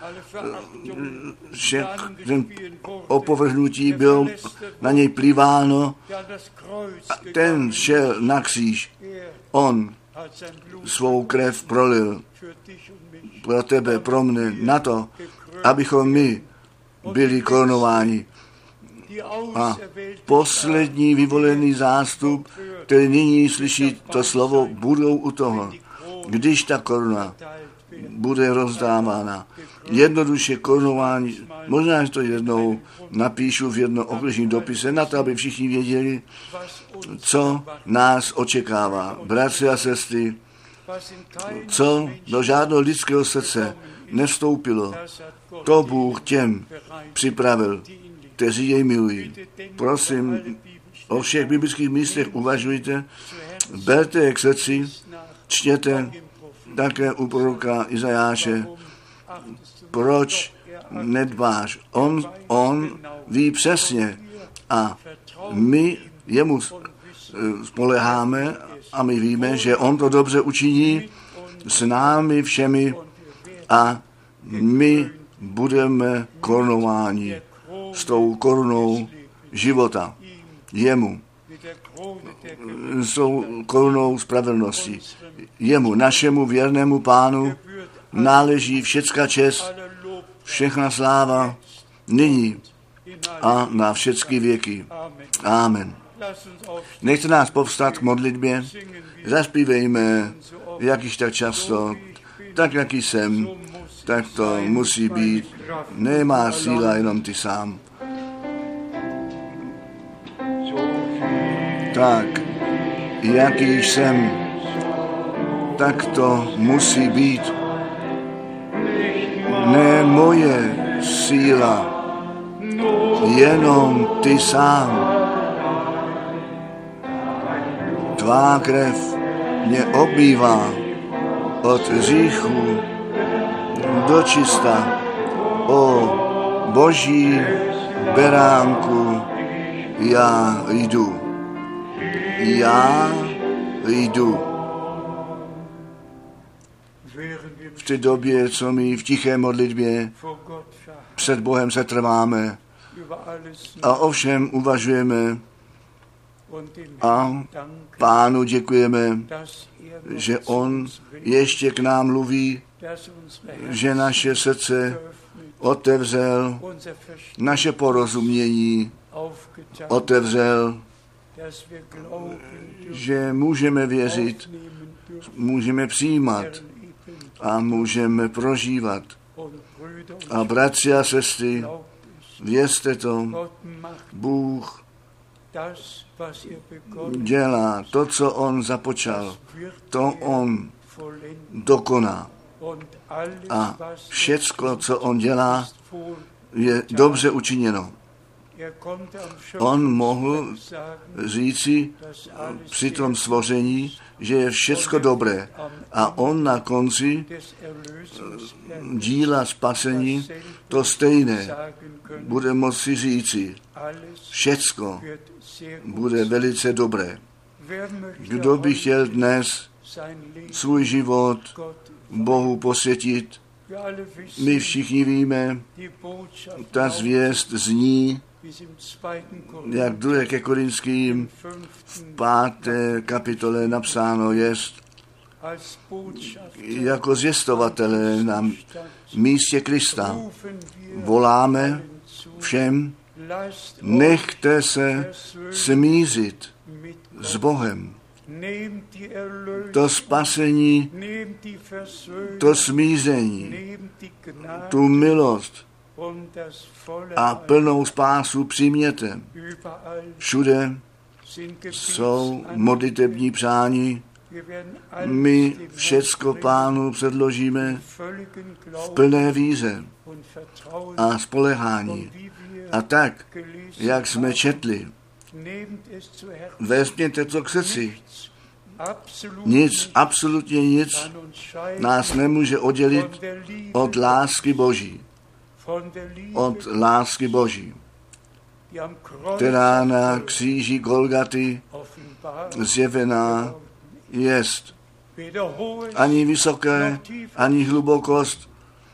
všechen opovrhnutí byl na něj plýváno, a ten šel na kříž. On svou krev prolil pro tebe, pro mne, na to, abychom my byli korunováni. A poslední vyvolený zástup, který nyní slyší to slovo, budou u toho, když ta koruna bude rozdávána. Jednoduše korunování, možná, že to jednou napíšu v jednom okresním dopise, na to, aby všichni věděli, co nás očekává. Bratři a sestry, co do žádného lidského srdce nevstoupilo, to Bůh těm připravil, kteří jej milují. Prosím, o všech biblických místech uvažujte, berte je k srdci, čtěte také u proroka Izajáše. Proč nedbáš? On, on ví přesně a my jemu spoleháme a my víme, že on to dobře učiní s námi všemi a my budeme korunováni s tou korunou života. Jemu jsou korunou spravedlnosti. Jemu, našemu věrnému Pánu, náleží všecka čest, všechna sláva, nyní a na všechny věky. Amen. Nechte nás povstat k modlitbě, zaspívejme, jak již tak často, tak jaký jsem, tak to musí být. Nemá síla jenom ty sám. Tak, jaký jsem, tak to musí být. Ne moje síla, jenom ty sám. Tvá krev mě obmývá od hříchu do čista. O Boží beránku, já jdu. Já jdu. V té době, co my v tiché modlitbě před Bohem se trváme a ovšem uvažujeme a Pánu děkujeme, že On ještě k nám mluví, že naše srdce otevřel, naše porozumění otevřel, že můžeme věřit, můžeme přijímat a můžeme prožívat. A bratři a sestry, vězte to, Bůh dělá to, co On započal, to On dokoná. A všecko, co On dělá, je dobře učiněno. On mohl říci při tom stvoření, že je všecko dobré. A on na konci díla spasení to stejné bude moci říci. Všecko bude velice dobré. Kdo by chtěl dnes svůj život Bohu posvětit? My všichni víme, ta zvěst zní, jak druhé ke Korinským v páté kapitole napsáno jest, jako zvěstovatelé na místě Krista voláme všem, nechte se smířit s Bohem. To spasení, to smíření, tu milost a plnou spásu přijměte. Všude jsou modlitební přání. My všecko Pánu předložíme v plné víře a spolehání. A tak, jak jsme četli, vezměte to k srdci. Nic, absolutně nic nás nemůže oddělit od lásky Boží. Od lásky Boží, která na kříži Golgaty zjevená jest. Ani vysoké, ani hlubokost,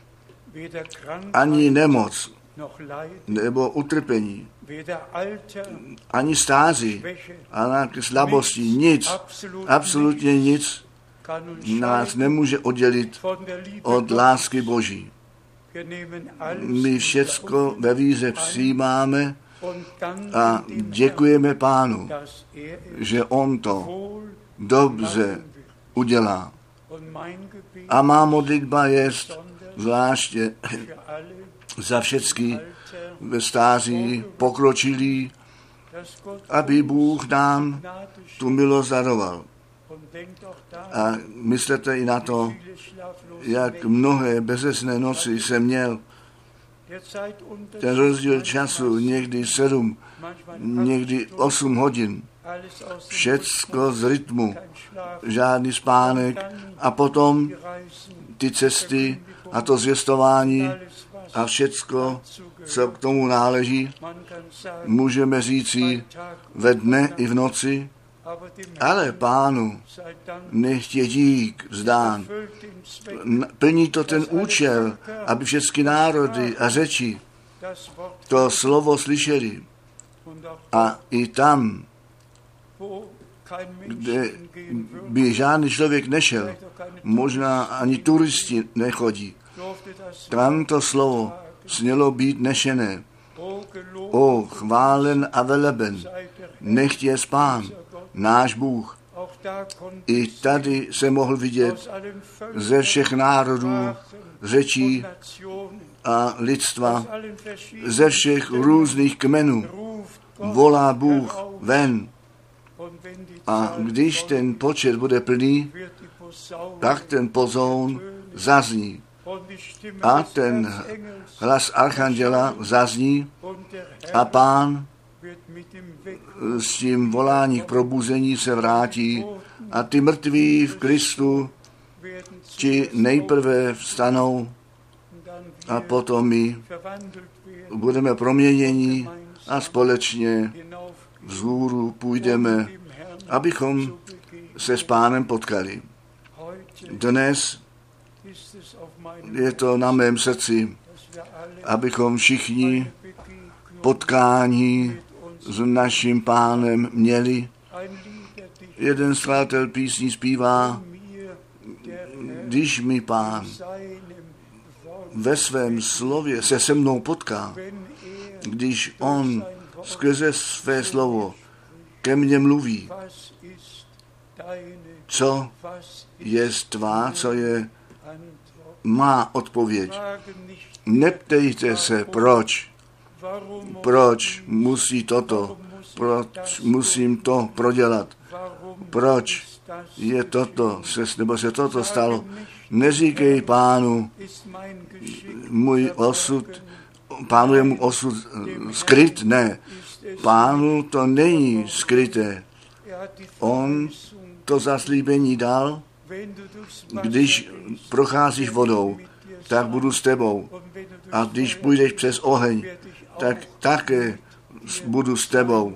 ani nemoc, nebo utrpení, ani stáří, ani slabosti, nic, absolutně nic nás nemůže oddělit od lásky Boží. My všecko ve víře přijímáme a děkujeme Pánu, že On to dobře udělá. A má modlitba jest zvláště za všechny ve stáří pokročilí, aby Bůh nám tu milost daroval. A myslete i na to, jak mnohé bezesné noci jsem měl. Ten rozdíl času, někdy sedm, někdy osm hodin. Všecko z rytmu, žádný spánek. A potom ty cesty a to zvěstování a všecko, co k tomu náleží, můžeme říci ve dne i v noci, ale Pánu nech je dík vzdán. Plní to ten účel, aby všechny národy a řeči to slovo slyšeli. A i tam kde by žádný člověk nešel, možná ani turisti nechodí. Tam to slovo smělo být nešené. O, chválen a veleben, nechť je Pán, náš Bůh. I tady se mohl vidět ze všech národů, řečí a lidstva, ze všech různých kmenů volá Bůh ven. A když ten počet bude plný, tak ten pozoun zazní. A ten hlas archanděla zazní a Pán s tím volání k probuzení se vrátí a ty mrtví v Kristu ti nejprve vstanou a potom my budeme proměněni a společně vzhůru půjdeme, abychom se s Pánem potkali. Dnes je to na mém srdci, abychom všichni potkání s naším Pánem měli. Jeden skladatel písní zpívá, když mi Pán ve svém slově se se mnou potká, když on skrze své slovo ke mně mluví, co je tvá, co je má odpověď. Neptejte se, proč, proč musí toto, proč musím to prodělat, proč je toto, se, nebo se toto stalo. Neříkej Pánu, můj osud, Pánu je můj osud skryt, ne. Pánu to není skryté. On to zaslíbení dal, když procházíš vodou, tak budu s tebou. A když půjdeš přes oheň, tak také budu s tebou.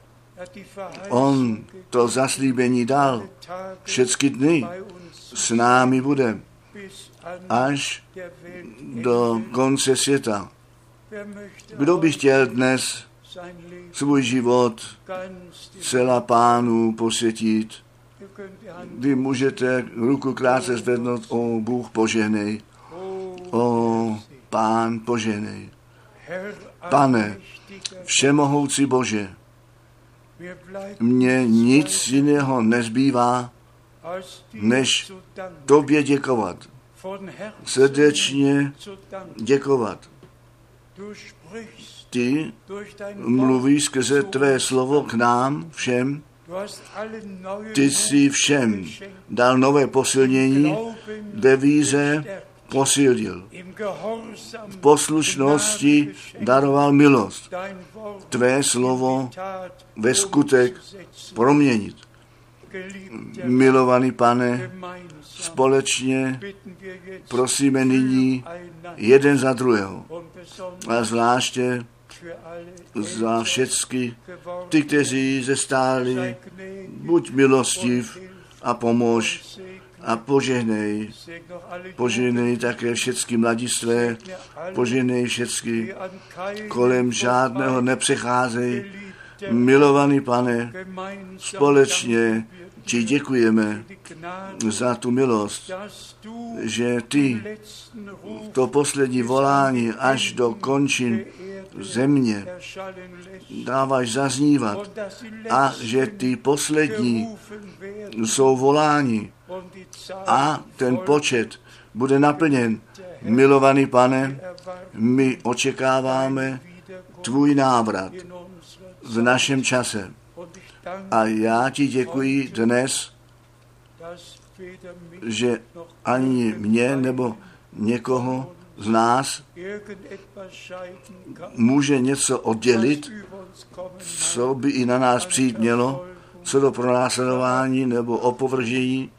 On to zaslíbení dal. Všechny dny s námi bude. Až do konce světa. Kdo by chtěl dnes svůj život celá Pánu posvětit? Vy můžete ruku krátce zvednout, o Bůh požehnej, o Pán požehnej. Pane, všemohoucí Bože, mně nic jiného nezbývá, než tobě děkovat. Srdečně děkovat. Ty mluvíš skrze tvé slovo k nám všem. Ty jsi všem dal nové posilnění, ve víře posilil. V poslušnosti daroval milost. Tvé slovo ve skutek proměnit. Milovaný Pane, společně prosíme nyní jeden za druhého. A zvláště za všechny ty, kteří zestáli, buď milostiv a pomož a požehnej. Požehnej také všechny mladistvé, požehnej všechny, kolem žádného nepřecházejí. Milovaný Pane, společně ti děkujeme za tu milost, že ty to poslední volání až do končin země dáváš zaznívat a že ty poslední jsou voláni a ten počet bude naplněn. Milovaný Pane, my očekáváme tvůj návrat v našem čase. A já ti děkuji dnes, že ani mě nebo někoho z nás může něco oddělit, co by i na nás přijít mělo, co do pronásledování nebo opovržení.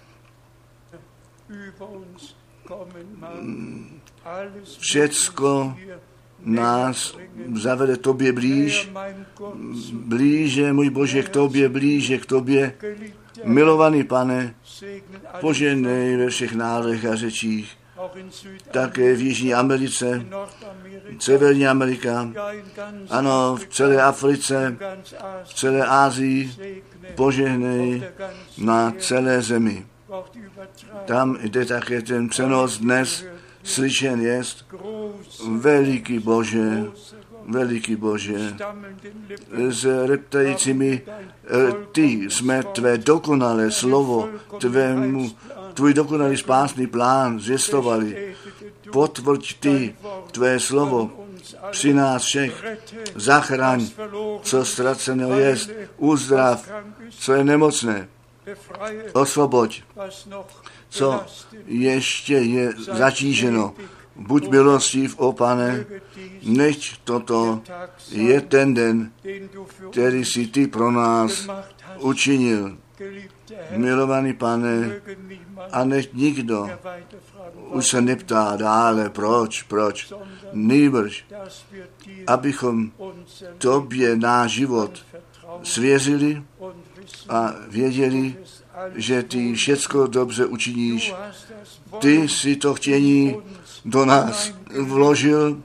Všecko nás zavede tobě blíž, blíže, můj Bože, k tobě, blíže k tobě. Milovaný Pane, požehnej ve všech národech a řečích také v Jižní Americe, Severní Amerika, ano, v celé Africe, v celé Asii, požehnej na celé zemi. Tam jde také ten přenos dnes slyšen jest. Veliký Bože, veliký Bože, s reptajícími, ty jsme tvé dokonalé slovo, tvému, tvůj dokonalý spásný plán zvěstovali. Potvrď ty tvé slovo při nás všech. Zachraň, co ztraceno jest, uzdrav, co je nemocné. Osvoboď, co ještě je zatíženo. Buď milostiv, o Pane, nechť toto je ten den, který si ty pro nás učinil. Milovaný Pane, a nech nikdo už se neptá dále, proč, proč, nýbrž, abychom tobě náš život svěřili a věděli, že ty všecko dobře učiníš. Ty si to chtění do nás vložil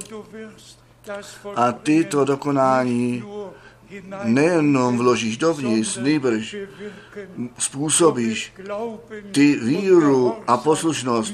a ty to dokonání nejenom vložíš dovnitř, nýbrž způsobíš ty víru a poslušnost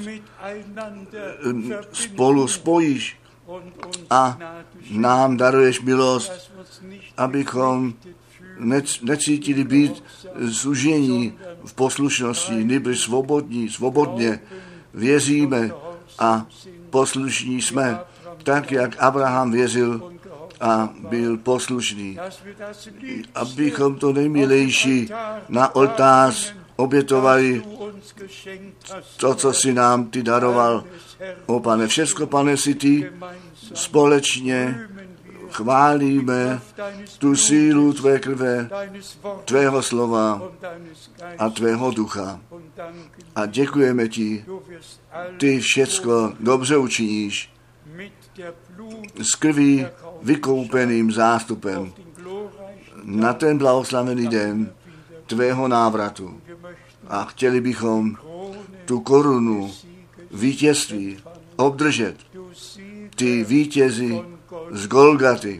spolu spojíš a nám daruješ milost, abychom necítili být zužení v poslušnosti, nýbrž svobodní, svobodně věříme a poslušní jsme, tak jak Abraham věřil a byl poslušný. Abychom to nejmilejší na oltář obětovali, to, co si nám ty daroval. O Pane, všecko, Pane, si ty společně chválíme tu sílu tvé krve, tvého slova a tvého ducha. A děkujeme ti, ty všecko dobře učiníš s krví vykoupeným zástupem na ten blahoslavený den tvého návratu. A chtěli bychom tu korunu vítězství obdržet. Ty vítězi z Golgaty.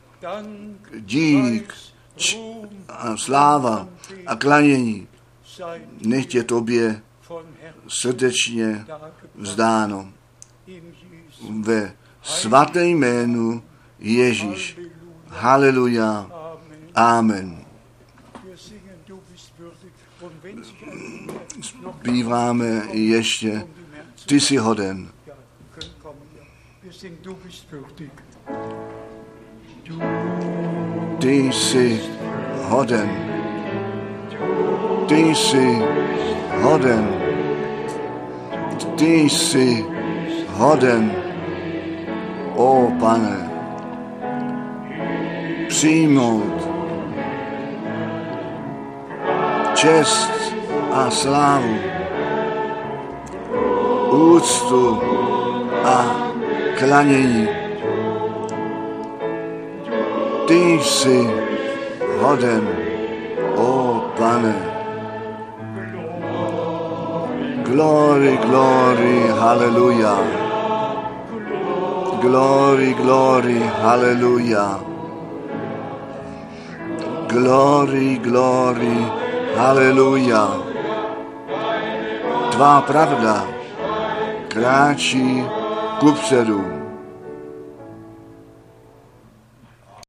Dík č- a sláva a klanění nech je tobě srdečně vzdáno. Ve svaté jménu Ježíš. Haleluja. Amen. Zpíváme ještě, ty jsi hoden. Ty jsi hoden. Ty jsi hoden. Ty jsi hoden. O Pane, přijmout čest a slávu, úctu a klanění. Ty jsi hoden, o Pane. Glory, glory, hallelujah. Glory, glory, hallelujah. Glory, glory, hallelujah. Tvá pravda kráčí kupředu.